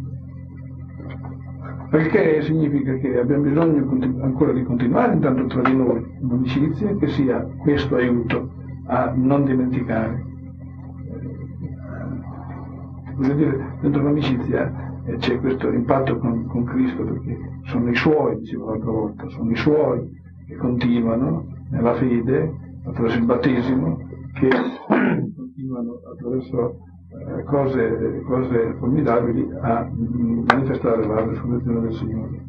Perché significa che abbiamo bisogno ancora di continuare intanto tra di noi un'amicizia che sia questo aiuto a non dimenticare. Voglio dire, dentro l'amicizia c'è questo impatto con Cristo, perché sono i suoi, dicevo l'altra volta, sono i suoi che continuano nella fede attraverso il battesimo, che continuano attraverso cose formidabili a manifestare la risurrezione del Signore.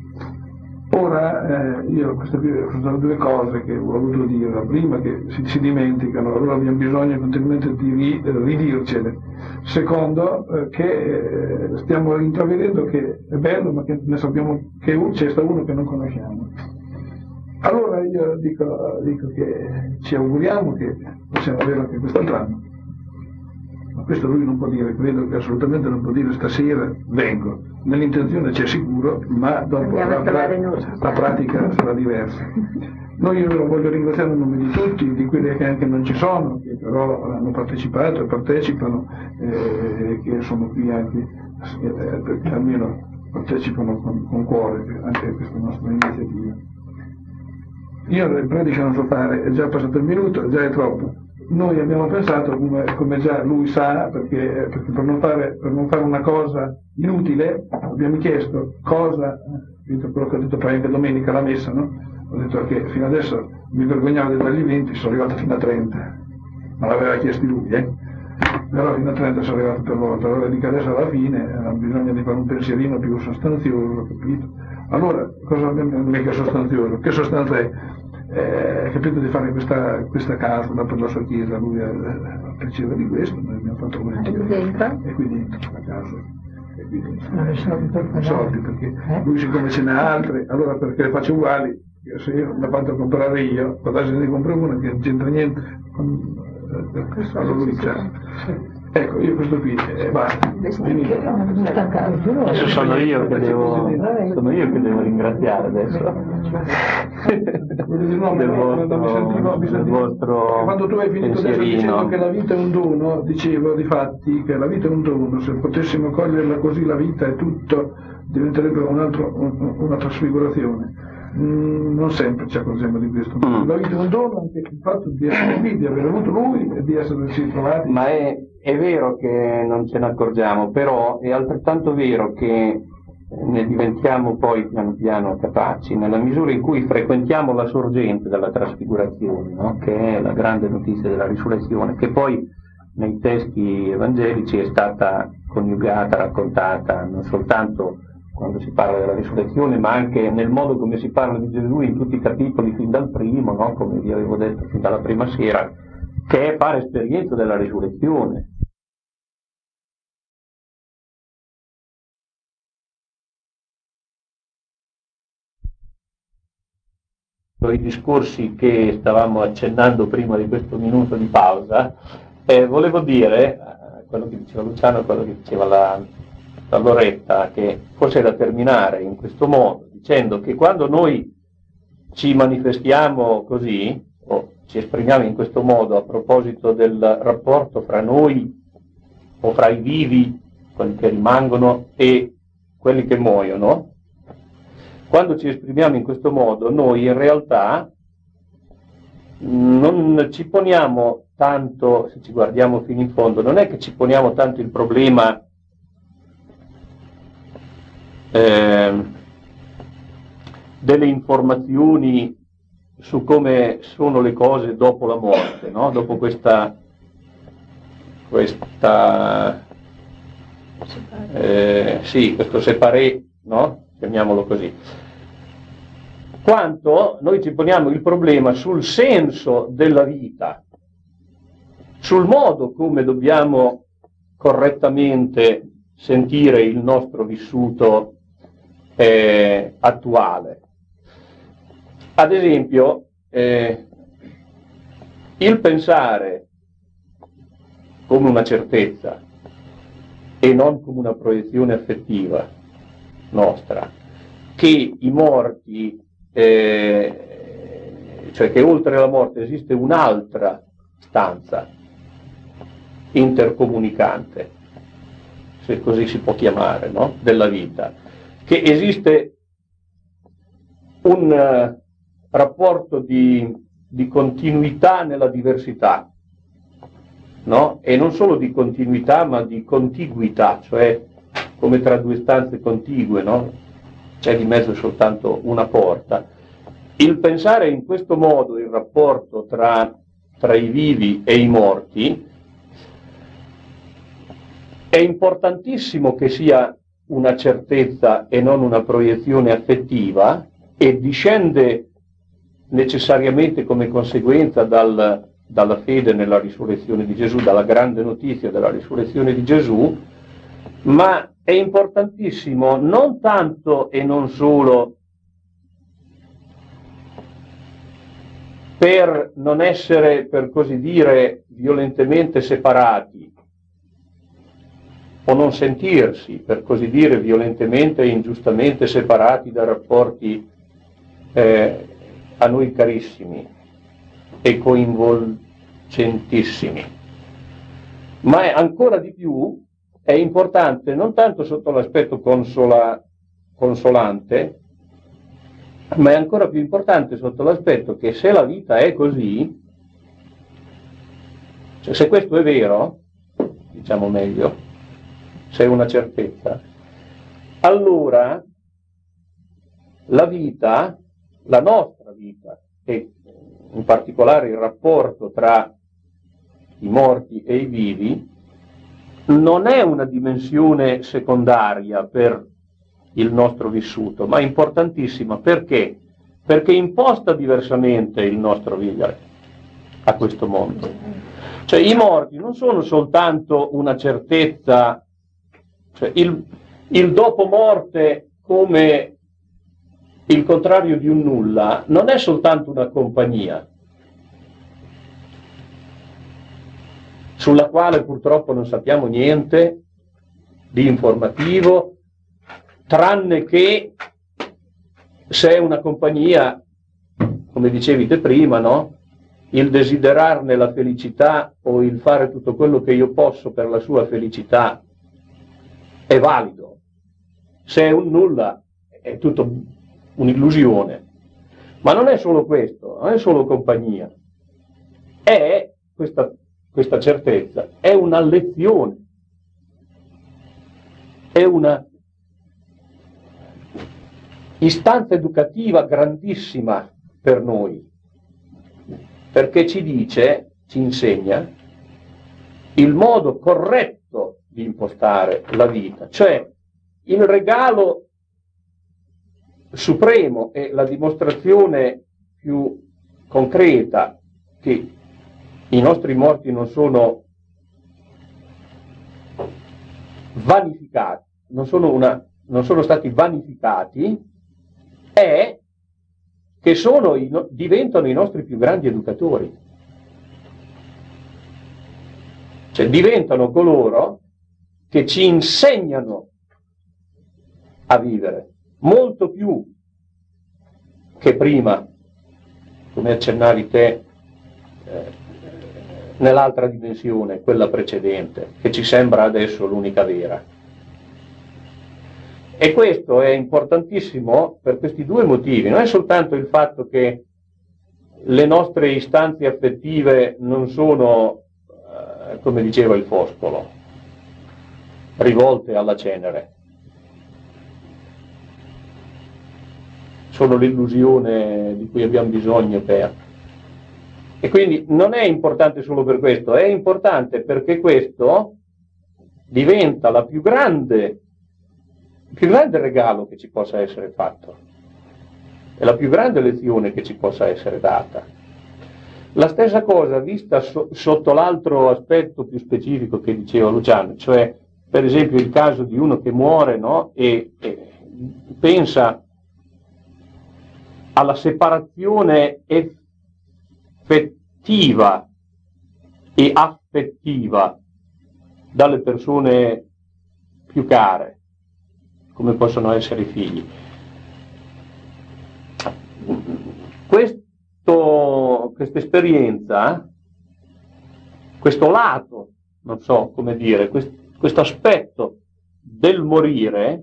Ora io sono due cose che ho voluto dire. La prima, che si dimenticano, allora abbiamo bisogno continuamente di ridircele. Secondo, che stiamo intravedendo che è bello, ma che ne sappiamo che c'è sta uno che non conosciamo. Allora io dico che ci auguriamo che possiamo avere anche quest'altro anno. Ma questo lui non può dire, credo che assolutamente non può dire stasera vengo. Nell'intenzione c'è sicuro, ma dopo la pratica sarà diversa. Io voglio ringraziare in nome di tutti, di quelli che anche non ci sono, che però hanno partecipato e partecipano, che sono qui anche, perché almeno partecipano con cuore anche a questa nostra iniziativa. Io in pratica non so fare, è già passato il minuto, già è troppo. Noi abbiamo pensato, come già lui sa, perché per non fare una cosa inutile, abbiamo chiesto cosa quello che ho detto poi anche domenica alla messa, no? Ho detto che fino adesso mi vergognavo di dargli 20, sono arrivato fino a 30, ma l'aveva chiesto lui, però fino a 30 sono arrivato per volta, allora dico adesso alla fine bisogna di fare un pensierino più sostanzioso, capito? Allora, cosa mica sostanzioso? Che sostanza è? Capito, di fare questa casa per la sua chiesa, lui piaceva di questo, noi abbiamo fatto volentieri, e qui dentro la casa, e qui dentro soldi, perché lui siccome ce n'ha altre, allora perché le faccio uguali, se io mi ho fatto comprare io, adesso ne compro una che non c'entra niente con allora lui c'ha. Ecco, io questo qui basta. Adesso sono io che devo ringraziare adesso. del vostro quando tu hai finito adesso dicendo che la vita è un dono, dicevo di fatti che la vita è un dono, se potessimo coglierla così la vita è tutto, diventerebbe una trasfigurazione. Non sempre ci accorgiamo di questo. La vita è un dono, anche il fatto di essere lì, di aver avuto lui e di esserci trovati. Ma è vero che non ce ne accorgiamo, però è altrettanto vero che ne diventiamo poi piano piano capaci, nella misura in cui frequentiamo la sorgente della trasfigurazione, no? Che è la grande notizia della risurrezione, che poi nei testi evangelici è stata coniugata, raccontata non soltanto quando si parla della risurrezione, ma anche nel modo come si parla di Gesù in tutti i capitoli, fin dal primo, no? Come vi avevo detto, fin dalla prima sera, che è fare esperienza della risurrezione. I discorsi che stavamo accennando prima di questo minuto di pausa, volevo dire, quello che diceva Luciano e quello che diceva la Loretta, che forse è da terminare in questo modo, dicendo che quando noi ci manifestiamo così, o ci esprimiamo in questo modo a proposito del rapporto fra noi o fra i vivi, quelli che rimangono, e quelli che muoiono, quando ci esprimiamo in questo modo, noi in realtà non ci poniamo tanto, se ci guardiamo fino in fondo, non è che ci poniamo tanto il problema delle informazioni su come sono le cose dopo la morte, no? Dopo questa questo separé, no? Chiamiamolo così. Quanto noi ci poniamo il problema sul senso della vita, sul modo come dobbiamo correttamente sentire il nostro vissuto attuale. Ad esempio, il pensare come una certezza e non come una proiezione affettiva nostra, che i morti, cioè che oltre la morte esiste un'altra stanza intercomunicante, se così si può chiamare, no? Della vita, che esiste un rapporto di continuità nella diversità, no? E non solo di continuità ma di contiguità, cioè come tra due stanze contigue, no? C'è di mezzo soltanto una porta. Il pensare in questo modo il rapporto tra i vivi e i morti è importantissimo che sia una certezza e non una proiezione affettiva, e discende necessariamente come conseguenza dalla fede nella risurrezione di Gesù, dalla grande notizia della risurrezione di Gesù, ma è importantissimo non tanto e non solo per non essere, per così dire, violentemente separati, o non sentirsi, per così dire, violentemente e ingiustamente separati da rapporti a noi carissimi e coinvolgentissimi, ma è ancora di più è importante non tanto sotto l'aspetto consolante, ma è ancora più importante sotto l'aspetto che se la vita è così, cioè se questo è vero, diciamo meglio, se è una certezza, allora la vita, la nostra vita, e in particolare il rapporto tra i morti e i vivi, non è una dimensione secondaria per il nostro vissuto, ma importantissima. Perché? Perché imposta diversamente il nostro vivere a questo mondo. Cioè i morti non sono soltanto una certezza, cioè il dopo morte come il contrario di un nulla non è soltanto una compagnia sulla quale purtroppo non sappiamo niente di informativo, tranne che se è una compagnia, come dicevi te prima, no? Il desiderarne la felicità o il fare tutto quello che io posso per la sua felicità è valido. Se è un nulla è tutto un'illusione. Ma non è solo questo, non è solo compagnia. È questa certezza, è una lezione, è una istanza educativa grandissima per noi, perché ci dice, ci insegna il modo corretto di impostare la vita, cioè il regalo supremo e la dimostrazione più concreta che i nostri morti non sono vanificati, non sono stati vanificati, è che diventano i nostri più grandi educatori. Cioè diventano coloro che ci insegnano a vivere, molto più che prima, come accennavi te, nell'altra dimensione, quella precedente, che ci sembra adesso l'unica vera. E questo è importantissimo per questi due motivi. Non è soltanto il fatto che le nostre istanze affettive non sono, come diceva il Foscolo, rivolte alla cenere. Sono l'illusione di cui abbiamo bisogno per... E quindi non è importante solo per questo, è importante perché questo diventa il più grande regalo che ci possa essere fatto, è la più grande lezione che ci possa essere data. La stessa cosa vista sotto l'altro aspetto più specifico che diceva Luciano, cioè per esempio il caso di uno che muore, no? e pensa alla separazione effettiva e affettiva dalle persone più care, come possono essere i figli. Questa esperienza, questo lato, non so come dire, questo aspetto del morire,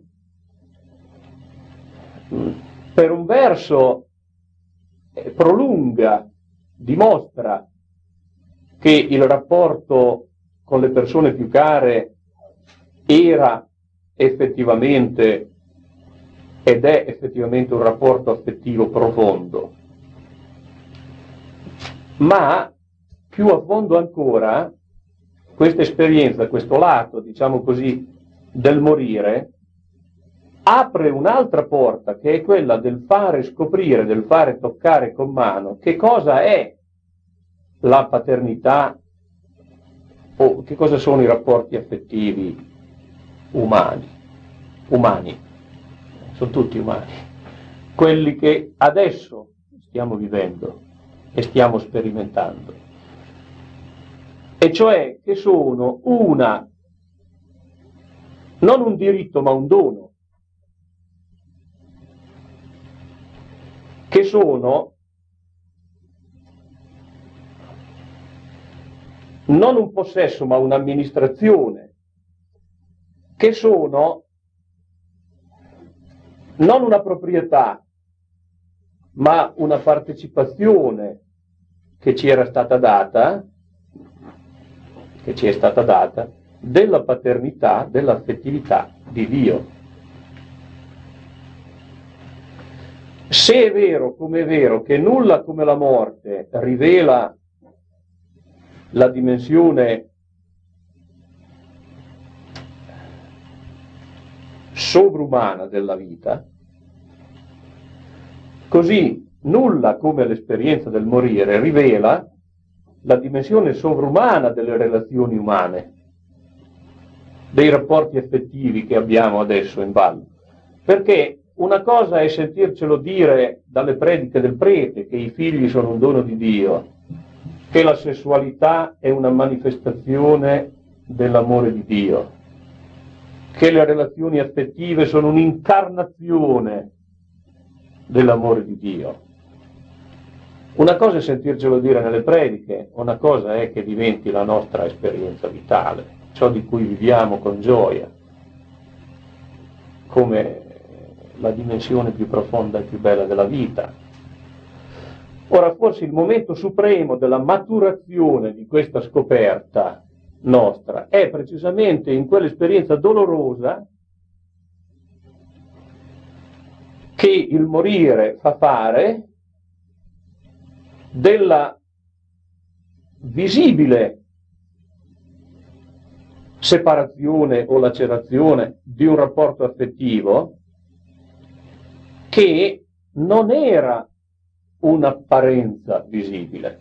per un verso prolunga, dimostra che il rapporto con le persone più care era effettivamente ed è effettivamente un rapporto affettivo profondo, ma più a fondo ancora questa esperienza, questo lato, diciamo così, del morire apre un'altra porta, che è quella del fare scoprire, del fare toccare con mano che cosa è la paternità o che cosa sono i rapporti affettivi umani, sono tutti umani, quelli che adesso stiamo vivendo e stiamo sperimentando, e cioè che sono non un diritto ma un dono, che sono non un possesso ma un'amministrazione, che sono non una proprietà ma una partecipazione che ci è stata data della paternità, dell'affettività di Dio. Se è vero, come è vero, che nulla come la morte rivela la dimensione sovrumana della vita, così nulla come l'esperienza del morire rivela la dimensione sovrumana delle relazioni umane, dei rapporti affettivi che abbiamo adesso in ballo. Perché una cosa è sentircelo dire dalle prediche del prete che i figli sono un dono di Dio, che la sessualità è una manifestazione dell'amore di Dio, che le relazioni affettive sono un'incarnazione dell'amore di Dio. Una cosa è sentircelo dire nelle prediche, una cosa è che diventi la nostra esperienza vitale, ciò di cui viviamo con gioia, come la dimensione più profonda e più bella della vita. Ora, forse il momento supremo della maturazione di questa scoperta nostra è precisamente in quell'esperienza dolorosa che il morire fa fare della visibile separazione o lacerazione di un rapporto affettivo che non era un'apparenza visibile.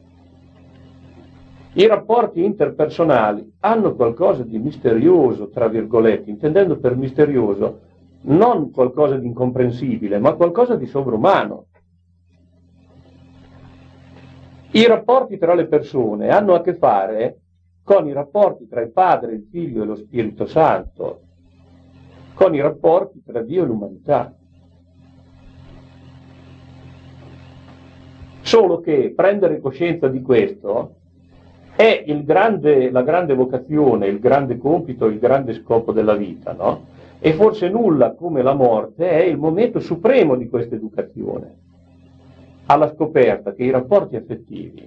I rapporti interpersonali hanno qualcosa di misterioso, tra virgolette, intendendo per misterioso non qualcosa di incomprensibile, ma qualcosa di sovrumano. I rapporti tra le persone hanno a che fare con i rapporti tra il Padre, il Figlio e lo Spirito Santo, con i rapporti tra Dio e l'umanità. Solo che prendere coscienza di questo è la grande vocazione, il grande compito, il grande scopo della vita, no? E forse nulla come la morte è il momento supremo di questa educazione, alla scoperta che i rapporti affettivi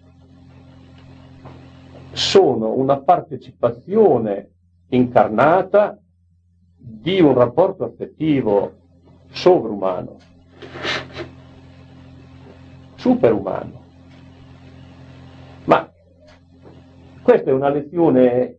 sono una partecipazione incarnata di un rapporto affettivo sovrumano, superumano. Ma questa è una lezione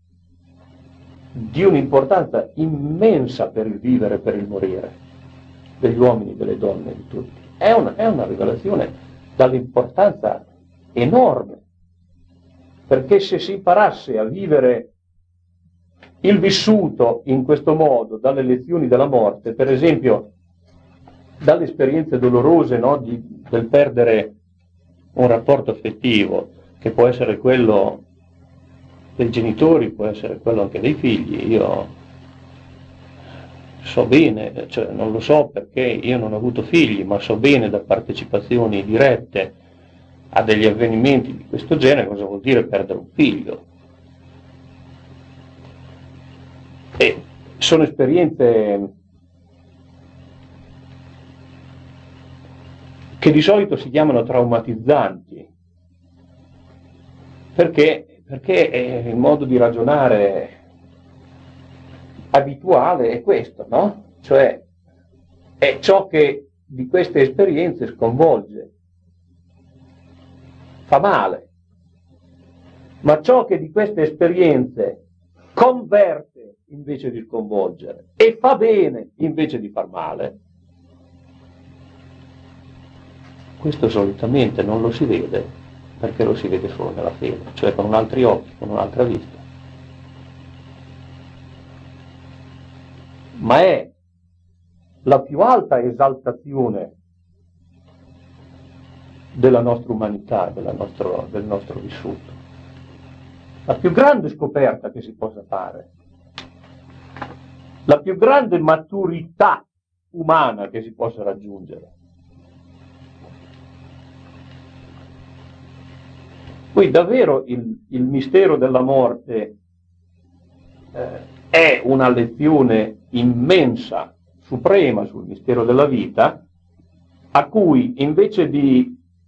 di un'importanza immensa per il vivere e per il morire degli uomini, delle donne, di tutti. È una rivelazione dall'importanza enorme, perché se si imparasse a vivere il vissuto in questo modo, dalle lezioni della morte, per esempio dalle esperienze dolorose, no, del perdere un rapporto affettivo, che può essere quello dei genitori, può essere quello anche dei figli. Io so bene, cioè non lo so perché io non ho avuto figli, ma so bene da partecipazioni dirette a degli avvenimenti di questo genere cosa vuol dire perdere un figlio. E sono esperienze che di solito si chiamano traumatizzanti, perché il modo di ragionare abituale è questo, no? Cioè è ciò che di queste esperienze sconvolge, fa male, ma ciò che di queste esperienze converte invece di sconvolgere e fa bene invece di far male, questo solitamente non lo si vede, perché lo si vede solo nella fede, cioè con altri occhi, con un'altra vista. Ma è la più alta esaltazione della nostra umanità, del nostro vissuto. La più grande scoperta che si possa fare, la più grande maturità umana che si possa raggiungere. Poi davvero il mistero della morte è una lezione immensa, suprema sul mistero della vita, a cui invece di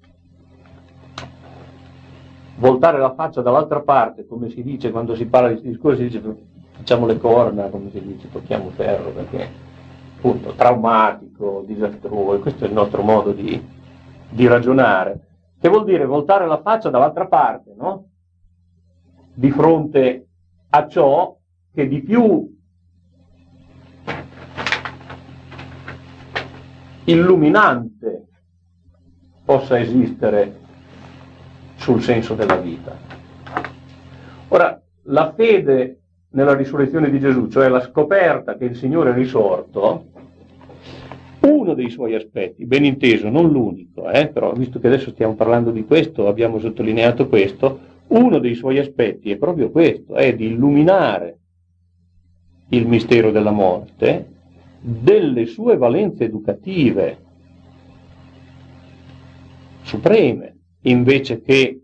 voltare la faccia dall'altra parte, come si dice quando si parla di questi discorsi, si dice facciamo le corna, come si dice, tocchiamo ferro, perché appunto traumatico, disastroso, questo è il nostro modo di ragionare, che vuol dire voltare la faccia dall'altra parte, no? Di fronte a ciò che di più illuminante possa esistere sul senso della vita. Ora, la fede nella risurrezione di Gesù, cioè la scoperta che il Signore è risorto, uno dei suoi aspetti, ben inteso, non l'unico, però visto che adesso stiamo parlando di questo, abbiamo sottolineato questo, uno dei suoi aspetti è proprio questo, è di illuminare il mistero della morte, delle sue valenze educative supreme, invece che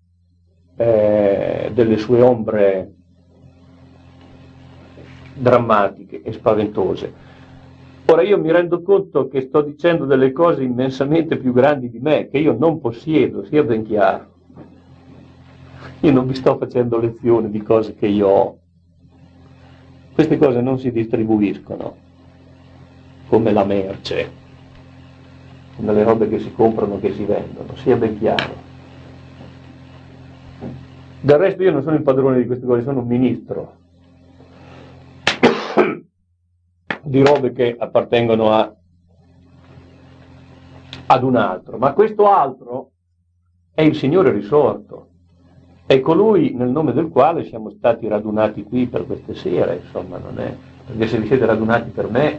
delle sue ombre drammatiche e spaventose. Ora io mi rendo conto che sto dicendo delle cose immensamente più grandi di me, che io non possiedo, sia ben chiaro. Io non vi sto facendo lezioni di cose che io ho. Queste cose non si distribuiscono come la merce, come le robe che si comprano, che si vendono, sia ben chiaro. Del resto io non sono il padrone di queste cose, sono un ministro di robe che appartengono ad un altro, ma questo altro è il Signore risorto, è colui nel nome del quale siamo stati radunati qui per queste sere, insomma, non è, perché se vi siete radunati per me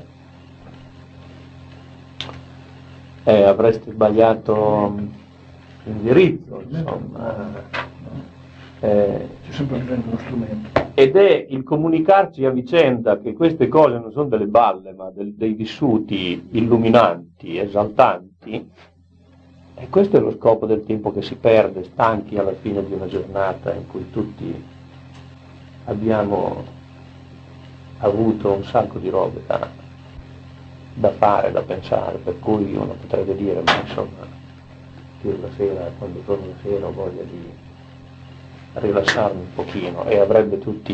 avreste sbagliato l'indirizzo, insomma. C'è sempre presente uno strumento. Ed è il comunicarci a vicenda che queste cose non sono delle balle, ma dei vissuti illuminanti, esaltanti, e questo è lo scopo del tempo che si perde, stanchi alla fine di una giornata in cui tutti abbiamo avuto un sacco di robe da fare, da pensare, per cui uno potrebbe dire, ma insomma, io la sera, quando torno la sera, ho voglia di rilassarmi un pochino, e avrebbe tutti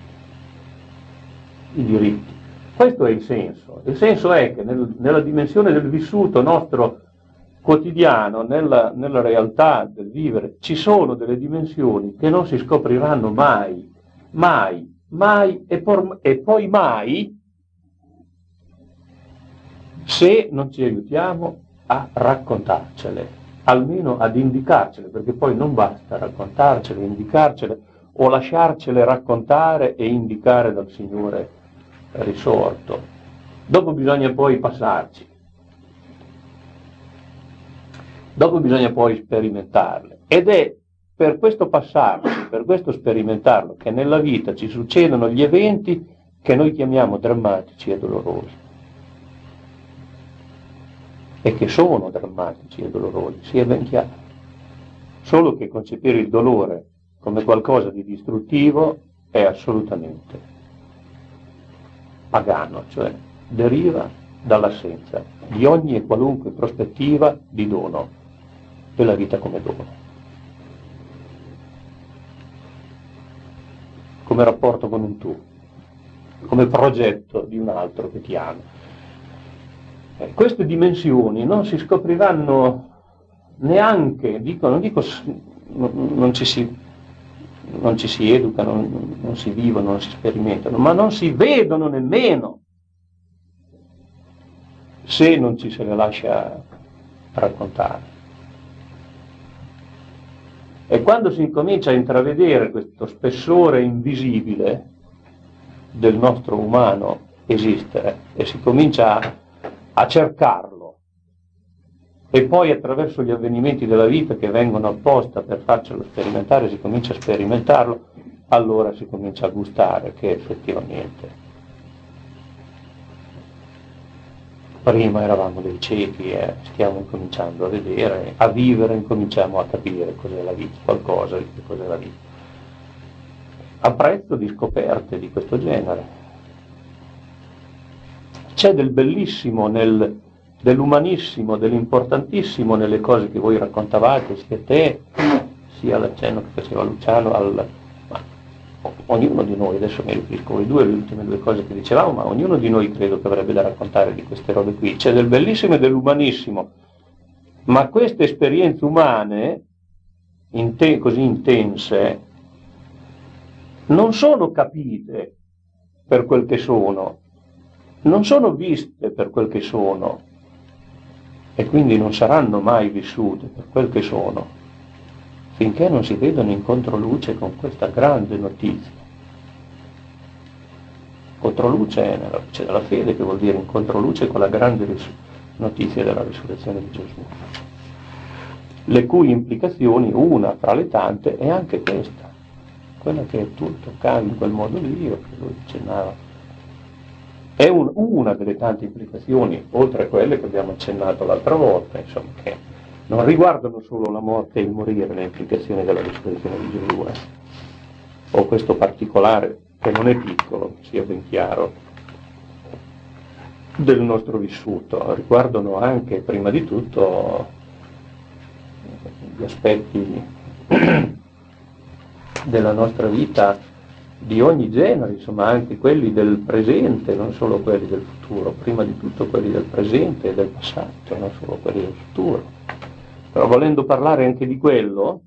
i diritti. Questo è il senso. Il senso è che nella dimensione del vissuto nostro quotidiano, nella realtà del vivere, ci sono delle dimensioni che non si scopriranno mai, mai, mai e poi mai, se non ci aiutiamo a raccontarcele, almeno ad indicarcele, perché poi non basta raccontarcele, indicarcele o lasciarcele raccontare e indicare dal Signore risorto. Dopo bisogna poi passarci, dopo bisogna poi sperimentarle, ed è per questo passarci, per questo sperimentarlo, che nella vita ci succedono gli eventi che noi chiamiamo drammatici e dolorosi, e che sono drammatici e dolorosi, sia ben chiaro. Solo che concepire il dolore come qualcosa di distruttivo è assolutamente pagano, cioè deriva dall'assenza di ogni e qualunque prospettiva di dono, della vita come dono, come rapporto con un tu, come progetto di un altro che ti ama. Queste dimensioni non si scopriranno neanche, non ci si educa, non si vivono, non si sperimentano, ma non si vedono nemmeno se non ci se le lascia raccontare. E quando si incomincia a intravedere questo spessore invisibile del nostro umano esistere e si comincia a cercarlo, e poi attraverso gli avvenimenti della vita che vengono apposta per farcelo sperimentare si comincia a sperimentarlo, allora si comincia a gustare che effettivamente prima eravamo dei ciechi e stiamo incominciando a vedere, a vivere, incominciamo a capire cos'è la vita, qualcosa di che cos'è la vita, a prezzo di scoperte di questo genere. C'è del bellissimo, dell'umanissimo, dell'importantissimo nelle cose che voi raccontavate, sia te, sia l'accenno che faceva Luciano ognuno di noi, adesso mi riferisco alle ultime due cose che dicevamo, ma ognuno di noi credo che avrebbe da raccontare di queste robe qui. C'è del bellissimo e dell'umanissimo, ma queste esperienze umane così intense non sono capite per quel che sono, non sono viste per quel che sono e quindi non saranno mai vissute per quel che sono finché non si vedono in controluce con questa grande notizia. Controluce è nella luce della fede, che vuol dire in controluce con la grande notizia della risurrezione di Gesù, le cui implicazioni, una fra le tante, è anche questa, quella che tu toccavi in quel modo lì, o che lui accennava. È una delle tante implicazioni, oltre a quelle che abbiamo accennato l'altra volta, insomma, che non riguardano solo la morte e il morire, le implicazioni della risurrezione di Gesù, o questo particolare, che non è piccolo, sia ben chiaro, del nostro vissuto, riguardano anche, prima di tutto, gli aspetti della nostra vita di ogni genere, insomma anche quelli del presente, non solo quelli del futuro, prima di tutto quelli del presente e del passato, non solo quelli del futuro. Però volendo parlare anche di quello,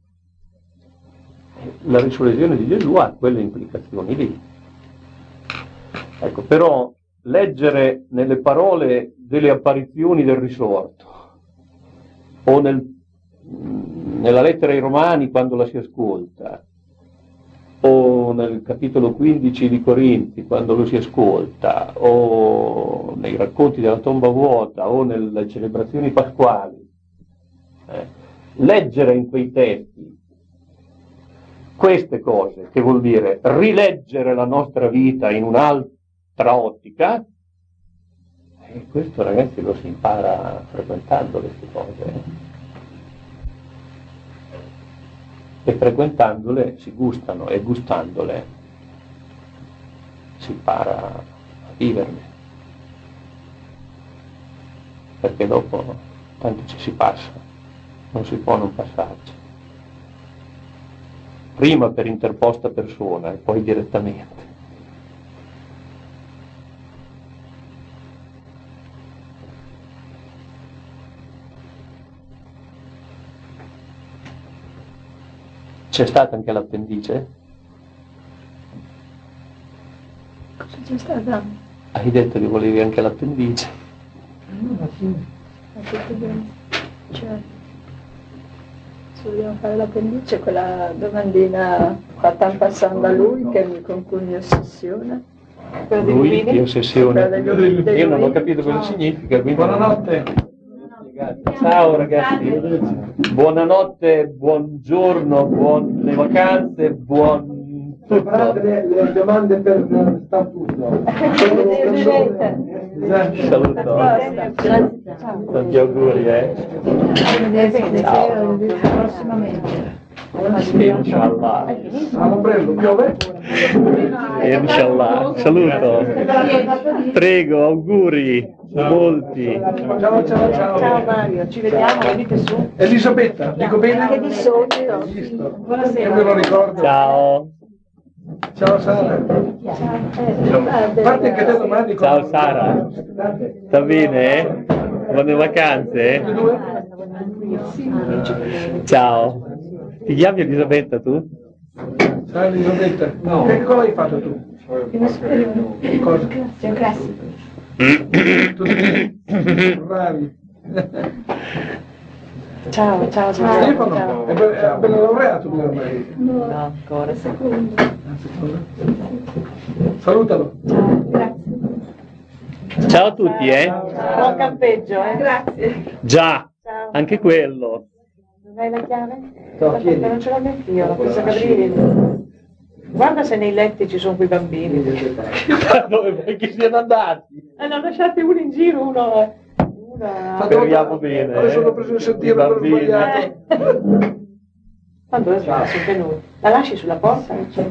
la risurrezione di Gesù ha quelle implicazioni lì. Ecco, però leggere nelle parole delle apparizioni del risorto, o nella lettera ai Romani quando la si ascolta, o nel capitolo 15 di Corinti quando lo si ascolta, o nei racconti della tomba vuota, o nelle celebrazioni pasquali, leggere in quei testi queste cose, che vuol dire rileggere la nostra vita in un'altra ottica, e questo, ragazzi, lo si impara frequentando queste cose, e frequentandole si gustano, e gustandole si impara a viverle, perché dopo tanto ci si passa, non si può non passarci, prima per interposta persona e poi direttamente. C'è stata anche l'appendice? Cosa c'è stata? Hai detto che volevi anche l'appendice? Ha tutto bene. Cioè, se vogliamo fare l'appendice, quella domandina fatta passando a lui, con cui mi ossessiona. Lui ti ossessiona. Io non ho Lui. capito cosa significa. Quindi... Buonanotte. Ciao ragazzi, buonanotte, buongiorno, buone vacanze, buon Preparate le domande per statuto. saluto. Tanti auguri, Ciao. Prossimamente. Inshallah. All'ombrello, piove? Inshallah. Saluto. Prego, auguri. Molti. Ciao. Ciao Mario, ci vediamo, venite su. Elisabetta, dico bene? Anche di sotto. Io Buonasera. me lo ricordo. Ciao. Ciao Sara. Parti anche te domani. Ciao Sara. Sta bene? Buone vacanze? Ciao. Ti chiami Elisabetta tu? Ciao Elisabetta. No. Che cosa hai fatto tu? Cosa? Tutti bravi. Ciao. Stefano, è bello laureato tu ormai. No, ancora. Salutalo. Ciao a tutti, Buon campeggio, Grazie. Già, Ciao. anche quello. Non hai la chiave? No, chiedi. Non ce l'ho neanche io, la pensa Gabriele. Guarda se nei letti ci sono quei bambini. Dove vuoi che siano andati? Ne ho lasciati uno in giro, uno... Speriamo bene. Adesso l'ho preso in sentire per Bambini. sbagliato. Quando è sono venuti? La lasci sulla porta?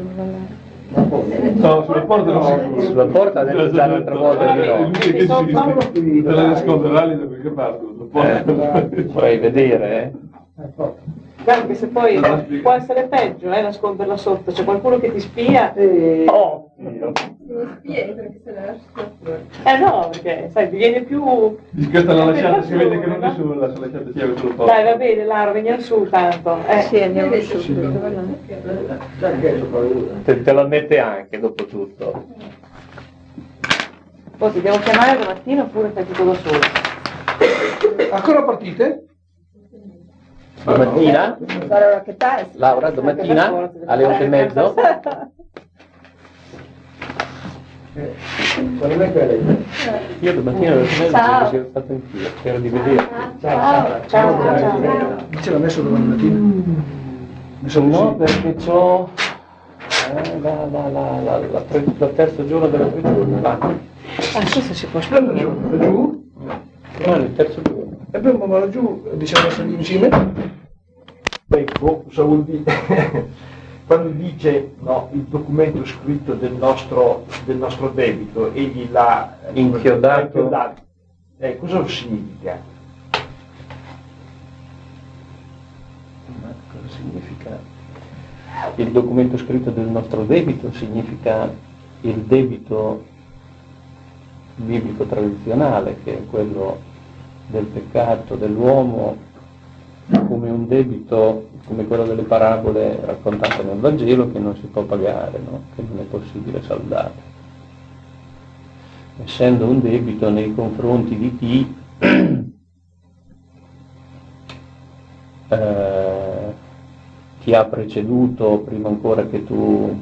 No, sulla porta no. Sulla porta ha detto già l'altra volta di no. Che ci te la nasconderà lì da qualche parte. Vorrei vedere, Guarda che se poi può essere peggio, nasconderla sotto, c'è qualcuno che ti spia. Oh, Dio. No, perché sai, ti viene più. Questa l'ha lasciata, si vede che non è su, la lasciata chiave sullo posto. Dai, va bene, Lara, veniamo su tanto. Sì, andiamo su. Te la mette anche dopo tutto. Poi ti devo chiamare domattina oppure fai tutto da solo? Ancora partite? Domattina? Allora, che tal? Laura, domattina? Alle 8:30? Quando è che lei? Io domattina alle 8:30 sono stato anch'io, spero di vedere. Ciao. Ce l'ha messo domani mattina? No, perché c'ho la terzo giorno della prigione. Questo si può Prendo spiegare. giù, laggiù. No, il terzo giorno. E poi ma laggiù, diciamo salire insieme. Ecco, cosa vuol dire? Quando dice no, il documento scritto del nostro debito, egli l'ha Inchiodato. Cosa significa? Ma cosa significa? Il documento scritto del nostro debito significa il debito biblico tradizionale, che è quello del peccato dell'uomo, come un debito, come quello delle parabole raccontate nel Vangelo, che non si può pagare, no? Che non è possibile saldare. Essendo un debito nei confronti di chi ti ha preceduto prima ancora che tu,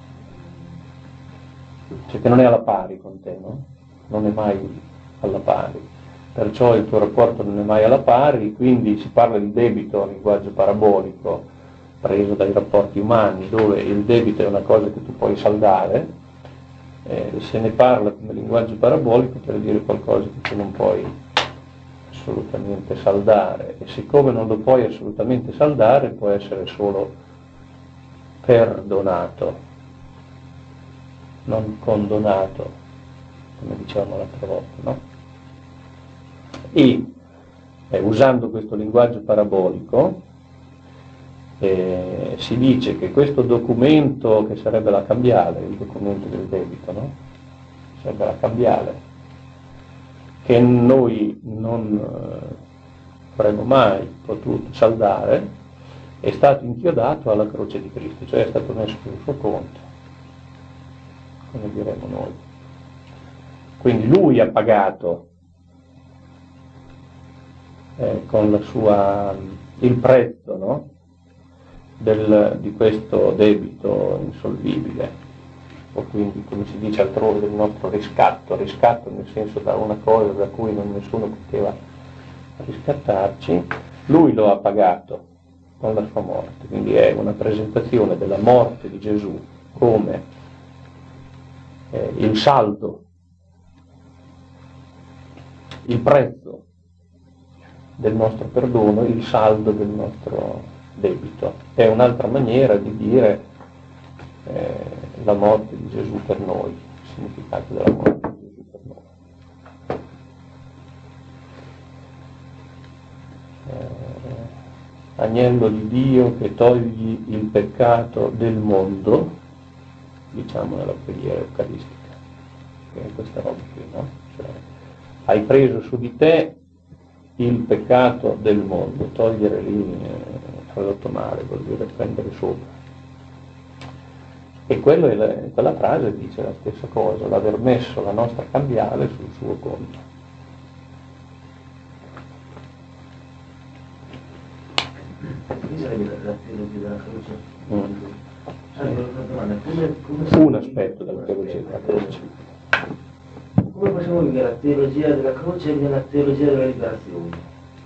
cioè che non è alla pari con te, no? Non è mai alla pari, perciò il tuo rapporto non è mai alla pari, quindi si parla di debito a linguaggio parabolico preso dai rapporti umani, dove il debito è una cosa che tu puoi saldare, se ne parla come linguaggio parabolico per dire qualcosa che tu non puoi assolutamente saldare, e siccome non lo puoi assolutamente saldare può essere solo perdonato, non condonato, come dicevamo l'altra volta, no? E usando questo linguaggio parabolico si dice che questo documento, che sarebbe la cambiale, il documento del debito, no? Sarebbe la cambiale, che noi non avremmo mai potuto saldare, è stato inchiodato alla croce di Cristo, cioè è stato messo sul suo conto, come diremo noi. Quindi lui ha pagato con la sua, il prezzo, no? Di questo debito insolvibile, o quindi come si dice altrove del nostro riscatto nel senso da una cosa da cui nessuno poteva riscattarci, lui lo ha pagato con la sua morte, quindi è una presentazione della morte di Gesù come il saldo, il prezzo del nostro perdono, il saldo del nostro debito. È un'altra maniera di dire la morte di Gesù per noi, il significato della morte di Gesù per noi. Agnello di Dio che togli il peccato del mondo, diciamo nella preghiera eucaristica, che è questa roba qui, no? Cioè, hai preso su di te il peccato del mondo, togliere lì tradotto male, vuol dire prendere sopra. E quella frase dice la stessa cosa, l'aver messo la nostra cambiale sul suo conto. La teologia della croce? Un aspetto della teologia della croce. Come possiamo vivere la teologia della croce e nella teologia della liberazione?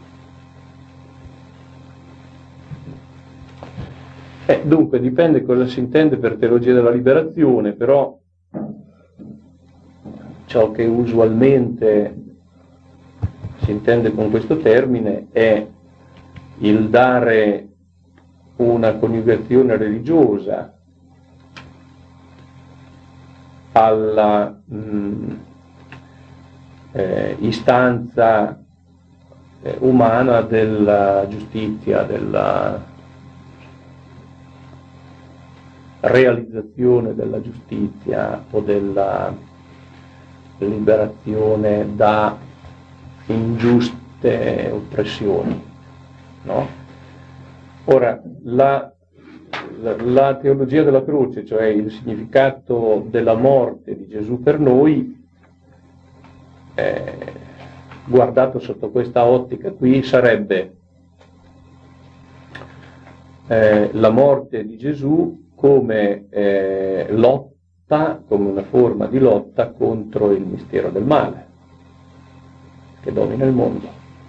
Dunque dipende cosa si intende per teologia della liberazione, però ciò che usualmente si intende con questo termine è il dare una coniugazione religiosa alla istanza umana della giustizia, realizzazione della giustizia o della liberazione da ingiuste oppressioni, no? Ora, la teologia della croce, cioè il significato della morte di Gesù per noi, guardato sotto questa ottica qui, sarebbe la morte di Gesù come lotta, come una forma di lotta contro il mistero del male che domina il mondo.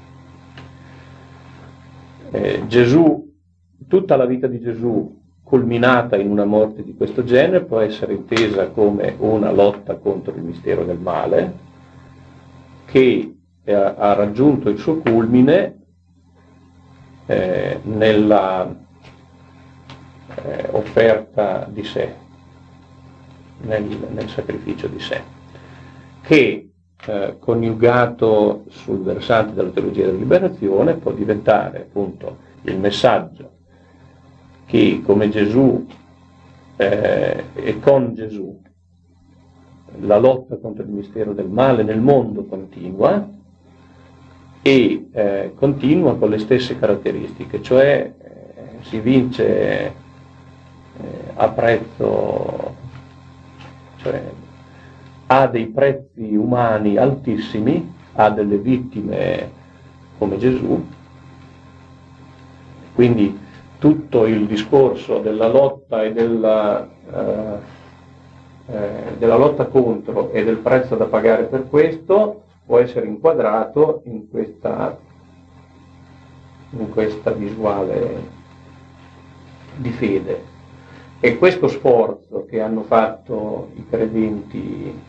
Gesù, tutta la vita di Gesù culminata in una morte di questo genere può essere intesa come una lotta contro il mistero del male che ha raggiunto il suo culmine nella offerta di sé, nel sacrificio di sé, che coniugato sul versante della teologia della liberazione può diventare appunto il messaggio che come Gesù e con Gesù la lotta contro il mistero del male nel mondo continua e continua con le stesse caratteristiche, cioè si vince a prezzo, cioè ha dei prezzi umani altissimi, ha delle vittime come Gesù, quindi tutto il discorso della lotta e della lotta contro e del prezzo da pagare per questo può essere inquadrato in questa visuale di fede. E questo sforzo che hanno fatto i credenti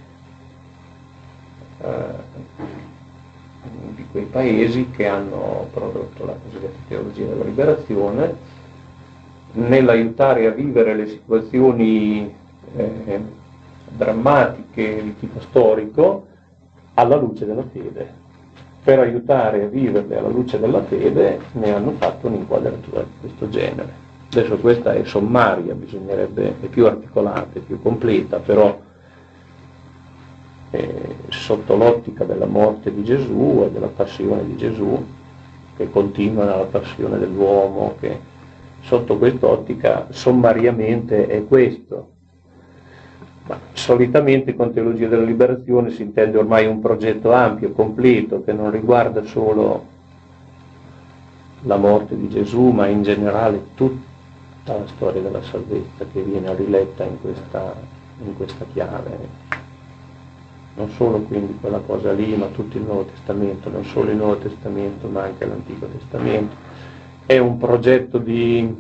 di quei paesi che hanno prodotto la cosiddetta teologia della liberazione, nell'aiutare a vivere le situazioni drammatiche di tipo storico alla luce della fede. Per aiutare a viverle alla luce della fede ne hanno fatto un'inquadratura di questo genere. Adesso questa è sommaria, è più articolata, è più completa, però sotto l'ottica della morte di Gesù e della passione di Gesù, che continua nella passione dell'uomo, che sotto quest'ottica sommariamente è questo. Ma solitamente con teologia della liberazione si intende ormai un progetto ampio, completo, che non riguarda solo la morte di Gesù, ma in generale tutta la storia della salvezza che viene riletta in questa chiave. Non solo quindi quella cosa lì, ma tutto il Nuovo Testamento, non solo il Nuovo Testamento, ma anche l'Antico Testamento. È un progetto di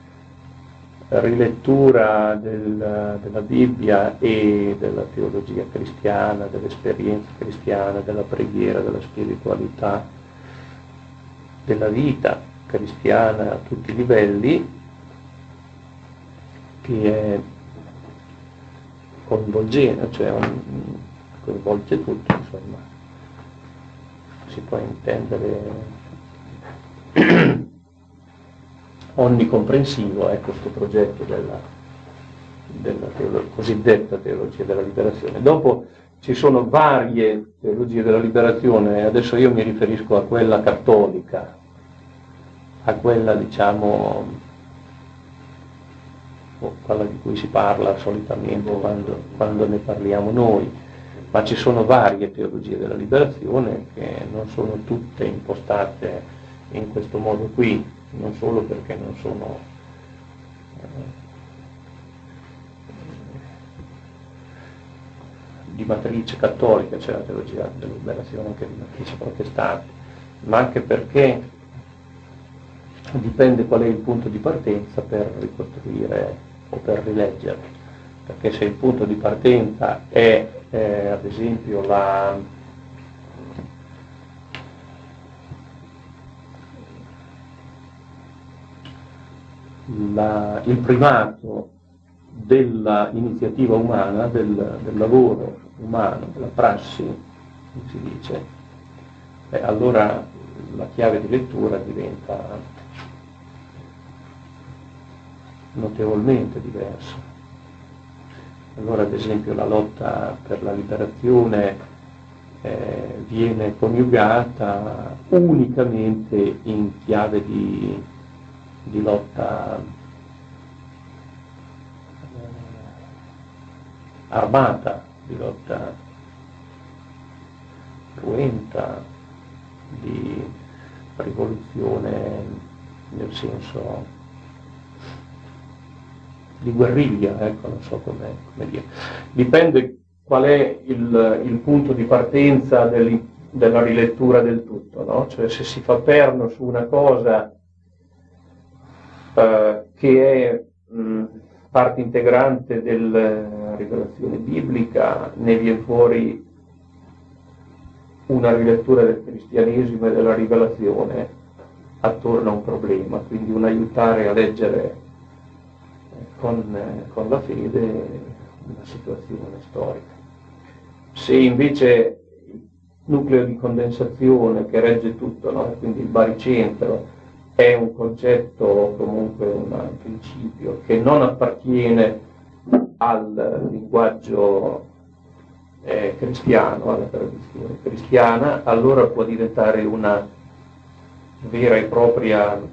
rilettura della Bibbia e della teologia cristiana, dell'esperienza cristiana, della preghiera, della spiritualità, della vita cristiana a tutti i livelli, che è coinvolgente, cioè coinvolge tutto, insomma, si può intendere onnicomprensivo è questo progetto della cosiddetta teologia della liberazione. Dopo ci sono varie teologie della liberazione, adesso io mi riferisco a quella cattolica, a quella diciamo quella di cui si parla solitamente quando ne parliamo noi, ma ci sono varie teologie della liberazione che non sono tutte impostate in questo modo qui, non solo perché non sono di matrice cattolica, c'è la teologia della liberazione anche di matrice protestante, ma anche perché dipende qual è il punto di partenza per ricostruire o per rileggere, perché se il punto di partenza è ad esempio il primato dell'iniziativa umana, del lavoro umano, della prassi, come si dice, allora la chiave di lettura diventa notevolmente diversa. Allora, ad esempio, la lotta per la liberazione viene coniugata unicamente in chiave di lotta armata, di lotta cruenta, di rivoluzione nel senso di guerriglia, ecco, non so come dire. Dipende qual è il punto di partenza della rilettura del tutto, no? Cioè, se si fa perno su una cosa che è parte integrante della rivelazione biblica, ne viene fuori una rilettura del cristianesimo e della rivelazione attorno a un problema, quindi un aiutare a leggere con la fede una situazione storica. Se invece il nucleo di condensazione che regge tutto, no? Quindi il baricentro, è un concetto o comunque un principio che non appartiene al linguaggio cristiano, alla tradizione cristiana, allora può diventare una vera e propria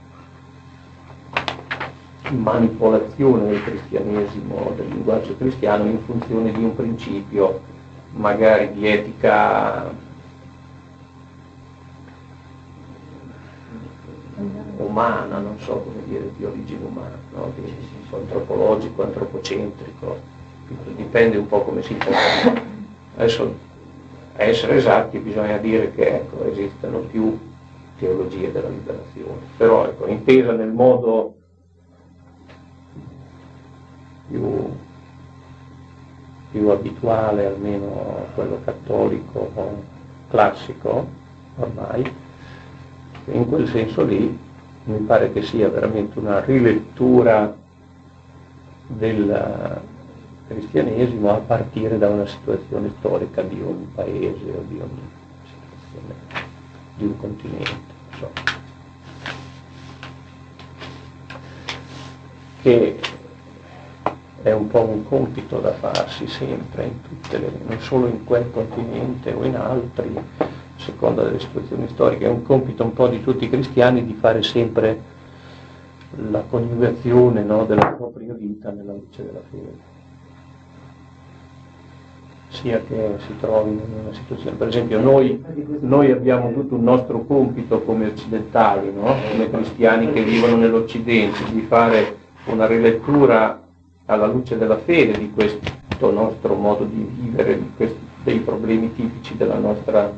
manipolazione del cristianesimo, del linguaggio cristiano in funzione di un principio magari di etica umana, non so come dire, di origine umana, no? Di antropologico, antropocentrico, dipende un po' come si interpreta. Adesso, a essere esatti, bisogna dire che ecco, esistono più teologie della liberazione, però ecco, intesa nel modo più abituale, almeno quello cattolico classico ormai, in quel senso lì mi pare che sia veramente una rilettura del cristianesimo a partire da una situazione storica di ogni paese o di ogni situazione di un continente, non so. Che è un po' un compito da farsi sempre in tutte le, non solo in quel continente o in altri, a seconda delle situazioni storiche, è un compito un po' di tutti i cristiani di fare sempre la coniugazione, no, della propria vita nella luce della fede, sia che si trovi in una situazione, per esempio noi abbiamo tutto un nostro compito come occidentali, no? Come cristiani che vivono nell'Occidente, di fare una rilettura alla luce della fede di questo nostro modo di vivere, dei problemi tipici della nostra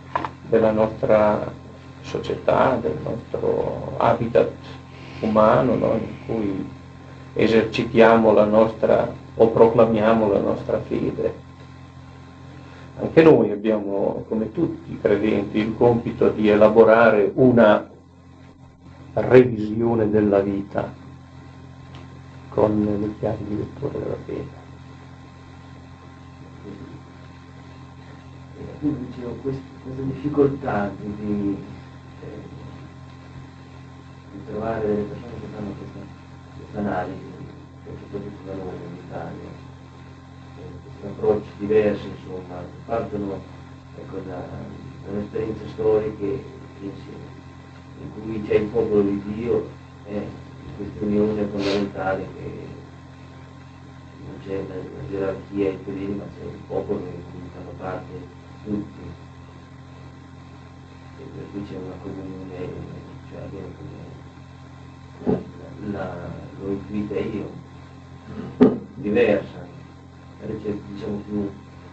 società, del nostro habitat umano, no? In cui esercitiamo la nostra o proclamiamo la nostra fede. Anche noi abbiamo, come tutti i credenti, il compito di elaborare una revisione della vita con le chiavi di lettura della fede. Quindi dicevo, questa difficoltà di trovare delle persone che fanno questa analisi, soprattutto da noi in Italia, questi approcci diversi, insomma, che partono, ecco, da un'esperienza storiche insieme, in cui c'è il popolo di Dio e questa unione fondamentale che non c'è una gerarchia in fedeli, ma c'è il popolo in cui fanno parte tutti, e per cui c'è una comunione, cioè avviene come l'ho intuita io, diversa, c'è, diciamo, più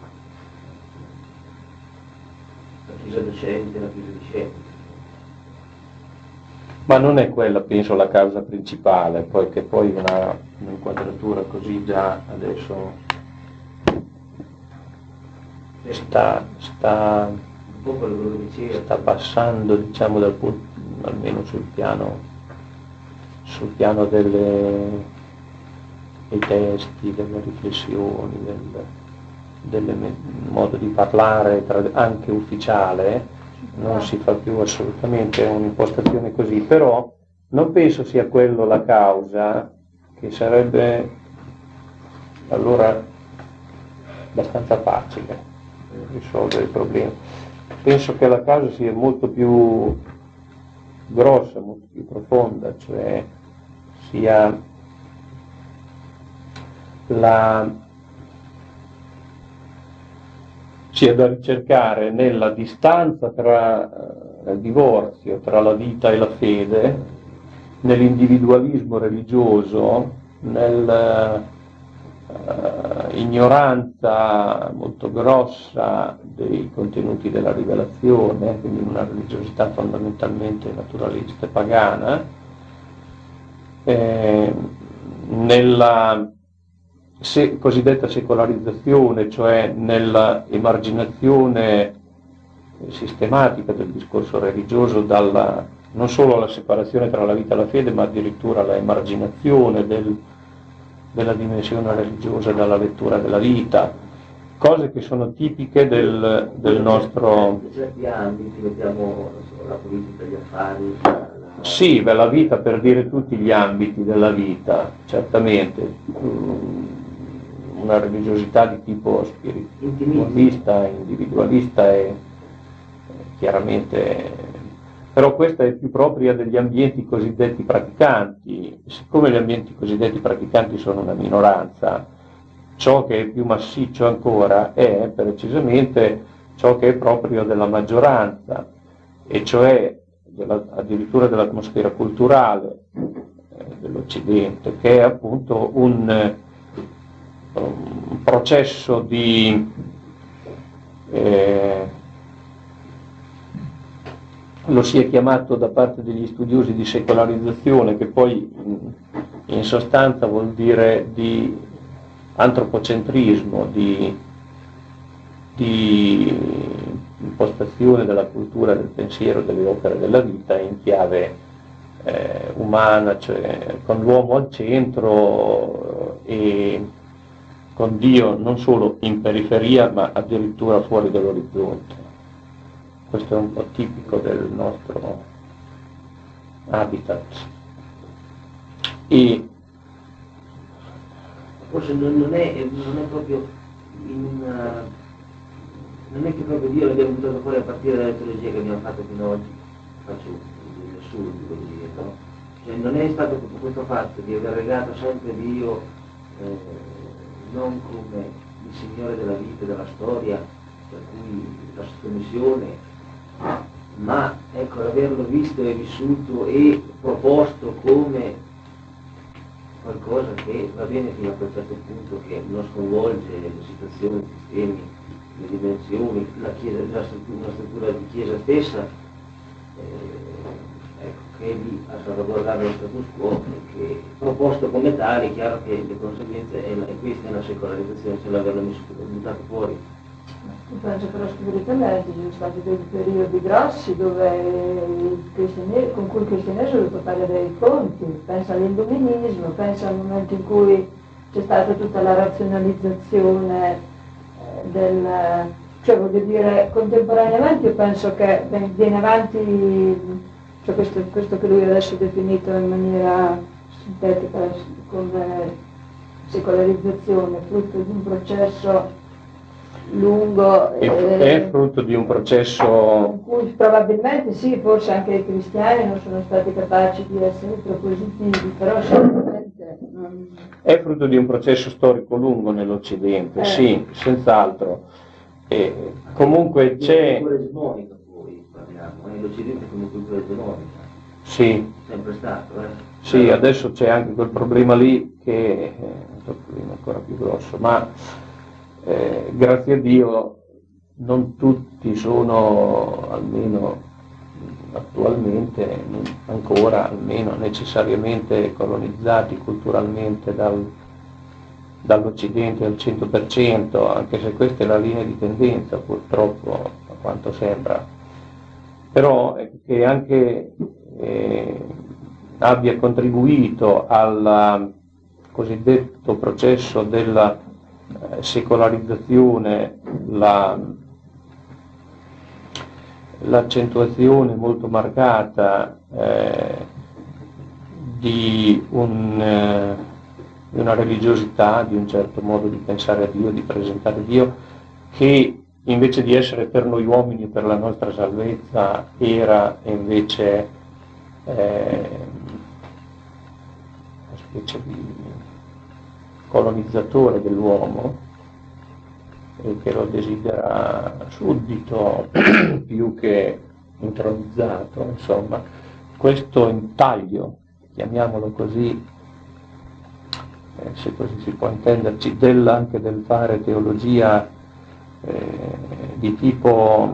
la chiesa docente, la chiesa discente. Ma non è quella, penso, la causa principale, poiché poi un'inquadratura così già adesso sta passando, diciamo, almeno sul piano dei testi, delle riflessioni, del modo di parlare anche ufficiale. Non si fa più assolutamente un'impostazione così, però non penso sia quello la causa, che sarebbe allora abbastanza facile risolvere il problema. Penso che la causa sia molto più grossa, molto più profonda, cioè sia da ricercare nella distanza nel divorzio tra la vita e la fede, nell'individualismo religioso, nell'ignoranza molto grossa dei contenuti della rivelazione, quindi una religiosità fondamentalmente naturalista e pagana, nella cosiddetta secolarizzazione, cioè nella emarginazione sistematica del discorso religioso non solo la separazione tra la vita e la fede, ma addirittura la emarginazione della dimensione religiosa dalla lettura della vita, cose che sono tipiche del nostro... In certi ambiti, mettiamo la politica, gli affari... Sì, la vita, per dire tutti gli ambiti della vita, certamente. Una religiosità di tipo spiritualista, individualista e chiaramente... Però questa è più propria degli ambienti cosiddetti praticanti. Siccome gli ambienti cosiddetti praticanti sono una minoranza, ciò che è più massiccio ancora è precisamente ciò che è proprio della maggioranza, e cioè addirittura dell'atmosfera culturale dell'Occidente, che è appunto un processo di lo si è chiamato da parte degli studiosi di secolarizzazione, che poi in sostanza vuol dire di antropocentrismo, di impostazione della cultura, del pensiero, delle opere, della vita in chiave umana, cioè con l'uomo al centro e con Dio non solo in periferia ma addirittura fuori dall'orizzonte. Questo è un po' tipico del nostro habitat. E forse non è proprio non è che proprio Dio l'abbiamo buttato fuori a partire dalla teologia che abbiamo fatto fino ad oggi, faccio un assurdo così, no? Cioè non è stato questo fatto di aver legato sempre Dio non come il Signore della vita e della storia, per cui la sottomissione, ma ecco l'averlo visto e vissuto e proposto come qualcosa che va bene fino a quel certo punto, che non sconvolge le situazioni, i sistemi, le dimensioni, la struttura di chiesa stessa, ecco, che è lì a salvaguardare lo status quo, che proposto come tale, è chiaro che le conseguenze, e questa è la secolarizzazione, cioè l'averlo buttato fuori. Penso che la spiritualità ci sono stati dei periodi grossi dove con cui il cristianesimo ha dovuto pagare i conti. Pensa all'illuminismo, pensa al momento in cui c'è stata tutta la razionalizzazione cioè voglio dire, contemporaneamente io penso che viene avanti, cioè questo che lui adesso ha definito in maniera sintetica come secolarizzazione, frutto di un processo lungo, è frutto di un processo in cui probabilmente sì, forse anche i cristiani non sono stati capaci di essere propositivi, però sicuramente è frutto di un processo storico lungo nell'Occidente, sì, senz'altro. Comunque c'è cultura egemonica, poi parliamo, l'Occidente come cultura egemonica, sì, sempre stato, sì, adesso c'è anche quel problema lì che è un problema ancora più grosso, ma grazie a Dio non tutti sono, almeno attualmente, ancora almeno necessariamente colonizzati culturalmente dall'Occidente al 100%, anche se questa è la linea di tendenza purtroppo, a quanto sembra, però che anche abbia contribuito al cosiddetto processo della secolarizzazione, l'accentuazione molto marcata di un una religiosità, di un certo modo di pensare a Dio, di presentare Dio, che invece di essere per noi uomini e per la nostra salvezza era invece una specie di colonizzatore dell'uomo e che lo desidera suddito più che intronizzato, insomma. Questo intaglio, chiamiamolo così, se così si può intenderci, anche del fare teologia di tipo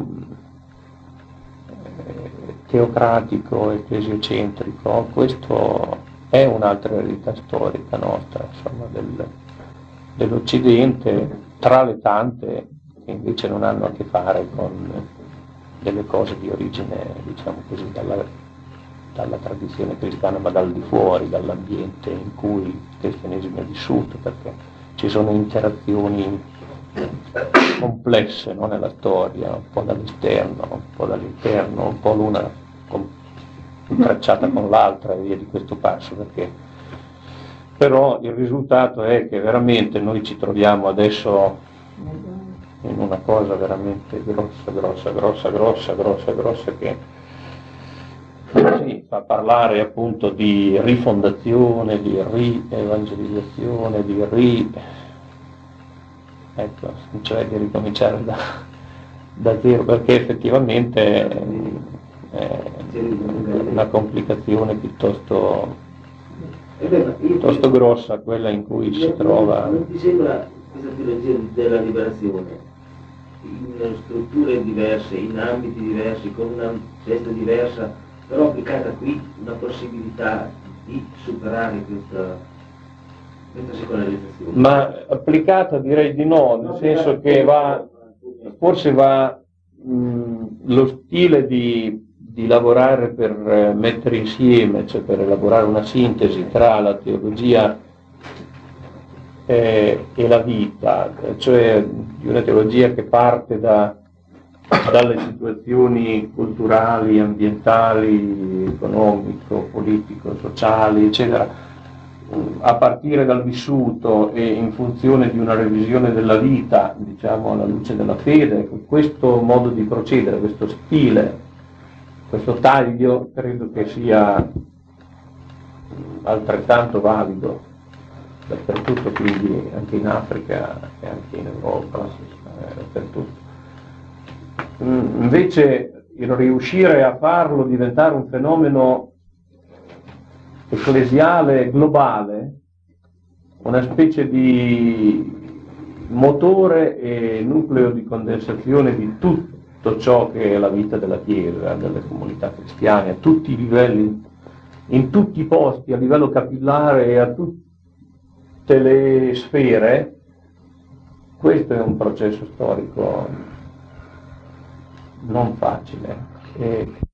teocratico, ecclesiocentrico, questo è un'altra verità storica nostra, insomma, dell'Occidente, tra le tante che invece non hanno a che fare con delle cose di origine, diciamo così, dalla tradizione cristiana, ma dal di fuori, dall'ambiente in cui il cristianesimo è vissuto, perché ci sono interazioni complesse, no, nella storia, un po' dall'esterno, un po' dall'interno, un po' l'una intrecciata con l'altra e via di questo passo, perché però il risultato è che veramente noi ci troviamo adesso in una cosa veramente grossa che sì, fa parlare appunto di rifondazione, di rievangelizzazione, ecco, cioè di ricominciare da zero, perché effettivamente è una complicazione piuttosto grossa quella in cui si trova. Non ti sembra questa teologia della liberazione in strutture diverse, in ambiti diversi, con una testa diversa, però applicata qui una possibilità di superare questa secolarizzazione? Ma applicata direi di no, nel senso che forse va lo stile di lavorare per mettere insieme, cioè per elaborare una sintesi tra la teologia e la vita, cioè di una teologia che parte dalle situazioni culturali, ambientali, economico, politico, sociali, eccetera, a partire dal vissuto e in funzione di una revisione della vita, diciamo alla luce della fede. Questo modo di procedere, questo stile, questo taglio credo che sia altrettanto valido dappertutto, quindi anche in Africa e anche in Europa, dappertutto. Invece il riuscire a farlo diventare un fenomeno ecclesiale globale, una specie di motore e nucleo di condensazione di tutto ciò che è la vita della Chiesa, delle comunità cristiane, a tutti i livelli, in tutti i posti, a livello capillare e a tutte le sfere. Questo è un processo storico non facile.